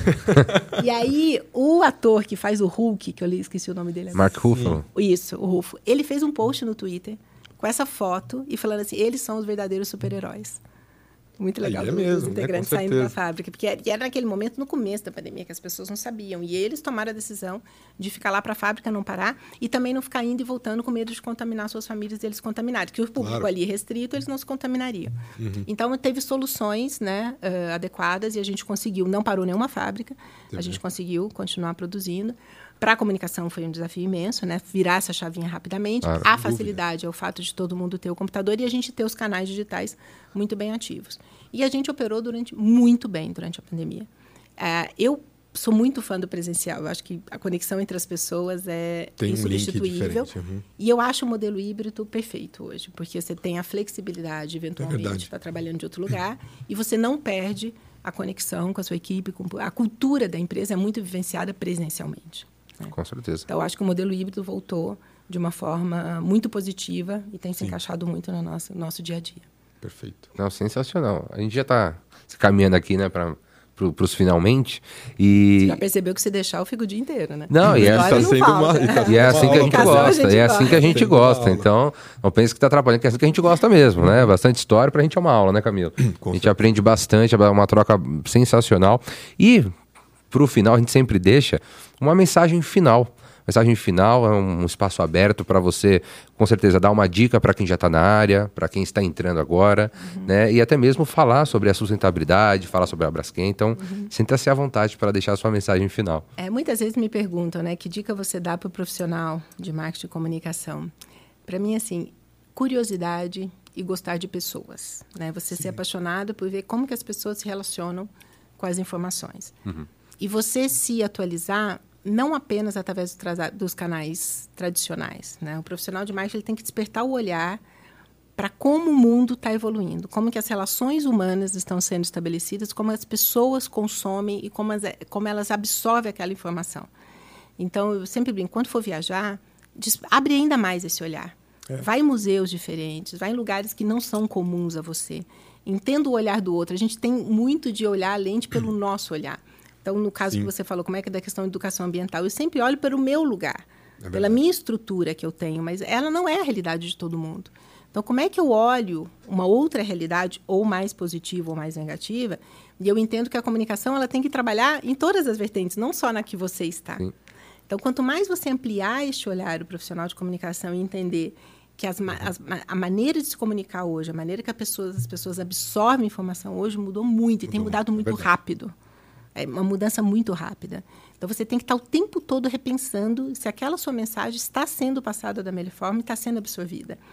E aí, o ator que faz o Hulk, que eu esqueci o nome dele agora. Mark Ruffalo. Isso, o Ruffalo. Ele fez um post no Twitter com essa foto e falando assim, eles são os verdadeiros super-heróis. Muito legal, é os mesmo, integrantes né? saindo da fábrica. Porque era naquele momento, no começo da pandemia, que as pessoas não sabiam. E eles tomaram a decisão de ficar lá para a fábrica, não parar, e também não ficar indo e voltando com medo de contaminar suas famílias e eles contaminarem. Porque o público claro. ali restrito, eles não se contaminariam. Uhum. Então, teve soluções, né, uh, adequadas e a gente conseguiu. Não parou nenhuma fábrica, Entendi. a gente conseguiu continuar produzindo. Para a comunicação foi um desafio imenso, né? Virar essa chavinha rapidamente. Claro, a facilidade dúvida. é o fato de todo mundo ter o computador e a gente ter os canais digitais muito bem ativos. E a gente operou durante, muito bem durante a pandemia. Uh, eu sou muito fã do presencial. Eu acho que a conexão entre as pessoas é tem insubstituível. Um uhum. E eu acho o modelo híbrido perfeito hoje, porque você tem a flexibilidade, eventualmente, é de estar trabalhando de outro lugar, e você não perde a conexão com a sua equipe. Com a cultura da empresa é muito vivenciada presencialmente. Né? Com certeza. Então, eu acho que o modelo híbrido voltou de uma forma muito positiva e tem se Sim. encaixado muito no nosso, nosso dia a dia. Perfeito. Não, sensacional. A gente já está caminhando aqui, né, para para os finalmente. E... Você já percebeu que se deixar, eu fico o dia inteiro, né? Não, e é, tá não uma, tá e é assim que a gente gosta. A gente é assim que a gente gosta. Então, não pense que está atrapalhando, que é assim que a gente gosta mesmo, né? Bastante história para a gente é uma aula, né, Camilo? Com a gente certeza. aprende bastante, é uma troca sensacional. E, para o final, a gente sempre deixa uma mensagem final. Mensagem final é um espaço aberto para você, com certeza, dar uma dica para quem já está na área, para quem está entrando agora, uhum. né? E até mesmo falar sobre a sustentabilidade, falar sobre a Braskem. Então, uhum. sinta-se à vontade para deixar a sua mensagem final. É, muitas vezes me perguntam, né, que dica você dá para o profissional de marketing e comunicação. Para mim, assim, curiosidade e gostar de pessoas. Né? Você Sim. ser apaixonado por ver como que as pessoas se relacionam com as informações. Uhum. E você se atualizar não apenas através dos canais tradicionais. Né? O profissional de marketing ele tem que despertar o olhar para como o mundo está evoluindo, como que as relações humanas estão sendo estabelecidas, como as pessoas consomem e como, as, como elas absorvem aquela informação. Então, eu sempre brinco, quando for viajar, abre ainda mais esse olhar. É. Vai em museus diferentes, vai em lugares que não são comuns a você. Entenda o olhar do outro. A gente tem muito de olhar a lente pelo nosso olhar. Então, no caso Sim. que você falou, como é que é da questão de educação ambiental, eu sempre olho pelo meu lugar, é pela minha estrutura que eu tenho, mas ela não é a realidade de todo mundo. Então, como é que eu olho uma outra realidade, ou mais positiva ou mais negativa, e eu entendo que a comunicação ela tem que trabalhar em todas as vertentes, não só na que você está. Sim. Então, quanto mais você ampliar este olhar do profissional de comunicação e entender que as, as, a maneira de se comunicar hoje, a maneira que a pessoa, as pessoas absorvem informação hoje mudou muito, e mudou, tem mudado muito é rápido. É uma mudança muito rápida. Então, você tem que estar o tempo todo repensando se aquela sua mensagem está sendo passada da melhor forma e está sendo absorvida.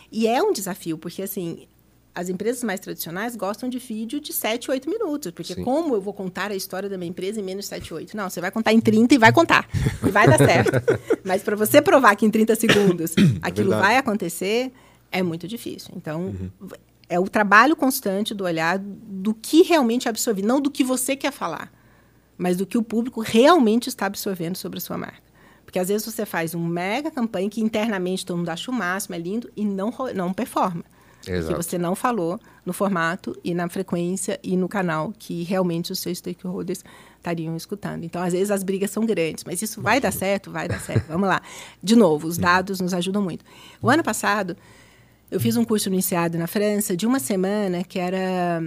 E é um desafio, porque assim, as empresas mais tradicionais gostam de vídeo de sete, oito minutos. Porque Sim. como eu vou contar a história da minha empresa em menos de sete, oito? Não, você vai contar em trinta e vai contar. E vai dar certo. Mas para você provar que em trinta segundos aquilo é vai acontecer, é muito difícil. Então, uhum. é o trabalho constante do olhar do que realmente absorver. Não do que você quer falar, mas do que o público realmente está absorvendo sobre a sua marca. Porque às vezes você faz uma mega campanha que internamente todo mundo acha o máximo, é lindo, e não, não performa. Exato. Porque você não falou no formato e na frequência e no canal que realmente os seus stakeholders estariam escutando. Então, às vezes, as brigas são grandes, mas isso vai dar certo? Vai dar certo. Vamos lá. De novo, os dados nos ajudam muito. O ano passado, eu fiz um curso no INSEAD na França de uma semana que era,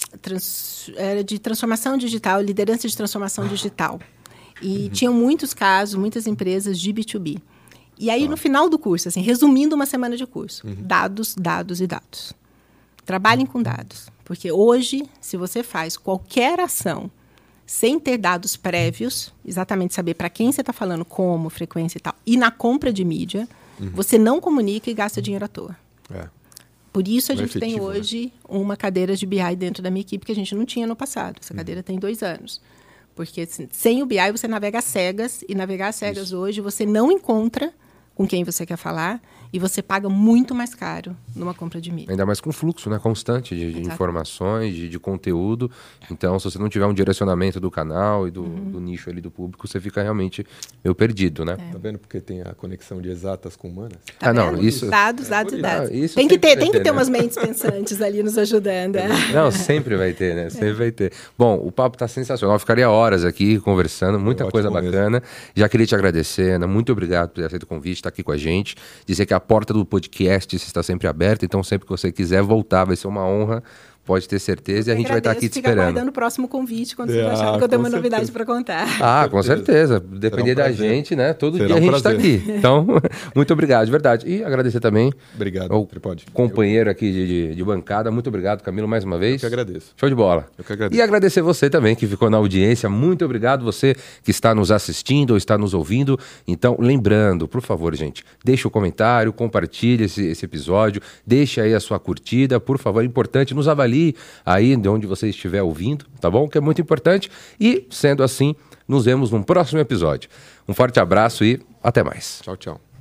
trans, era de transformação digital, liderança de transformação digital. E uhum. tinham muitos casos, muitas empresas de B dois B. E aí, ah. no final do curso, assim, resumindo uma semana de curso, uhum. dados, dados e dados. Trabalhem com dados. Porque hoje, se você faz qualquer ação sem ter dados prévios, exatamente saber para quem você está falando, como, frequência e tal, e na compra de mídia, uhum. você não comunica e gasta dinheiro à toa. É. Por isso a não gente efetivo, tem hoje né? uma cadeira de B I dentro da minha equipe que a gente não tinha no passado. Essa cadeira uhum. tem dois anos. Porque assim, sem o B I você navega às cegas, e navegar às cegas isso. hoje você não encontra com quem você quer falar e você paga muito mais caro numa compra de mídia. Ainda mais com fluxo, né, constante de, de informações, de, de conteúdo. Então, se você não tiver um direcionamento do canal e do, uhum. do nicho ali do público, você fica realmente meio perdido, né? É. Tá vendo porque tem a conexão de exatas com humanas? Tá ah, não, isso... Dados, dados e é, dados. Isso tem que ter, tem que ter, ter né? umas mentes pensantes ali nos ajudando. É. Não, sempre vai ter, né? Sempre é. vai ter. Bom, o papo tá sensacional. Eu ficaria horas aqui conversando, muita coisa bacana. Mesmo. Já queria te agradecer, Ana. Muito obrigado por ter aceito o convite, estar aqui com a gente. Dizer que a porta do podcast está sempre aberta, então sempre que você quiser voltar, vai ser uma honra. Pode ter certeza, e a gente agradeço, vai estar aqui te esperando. Fica aguardando o próximo convite, quando é, você achar que eu tenho uma certeza. novidade para contar. Ah, com certeza. Depender um da gente, né? Todo Será dia um a gente está aqui. Então, muito obrigado, de verdade. E agradecer também obrigado, ao Tripod. companheiro aqui de, de, de bancada. Muito obrigado, Camilo, mais uma vez. Eu que agradeço. Show de bola. Eu que agradeço. E agradecer você também, que ficou na audiência. Muito obrigado, você que está nos assistindo ou está nos ouvindo. Então, lembrando, por favor, gente, deixe o comentário, compartilhe esse, esse episódio, deixe aí a sua curtida, por favor. É importante, nos avalie aí de onde você estiver ouvindo, tá bom? Que é muito importante. E, sendo assim, nos vemos num próximo episódio. Um forte abraço e até mais. Tchau, tchau.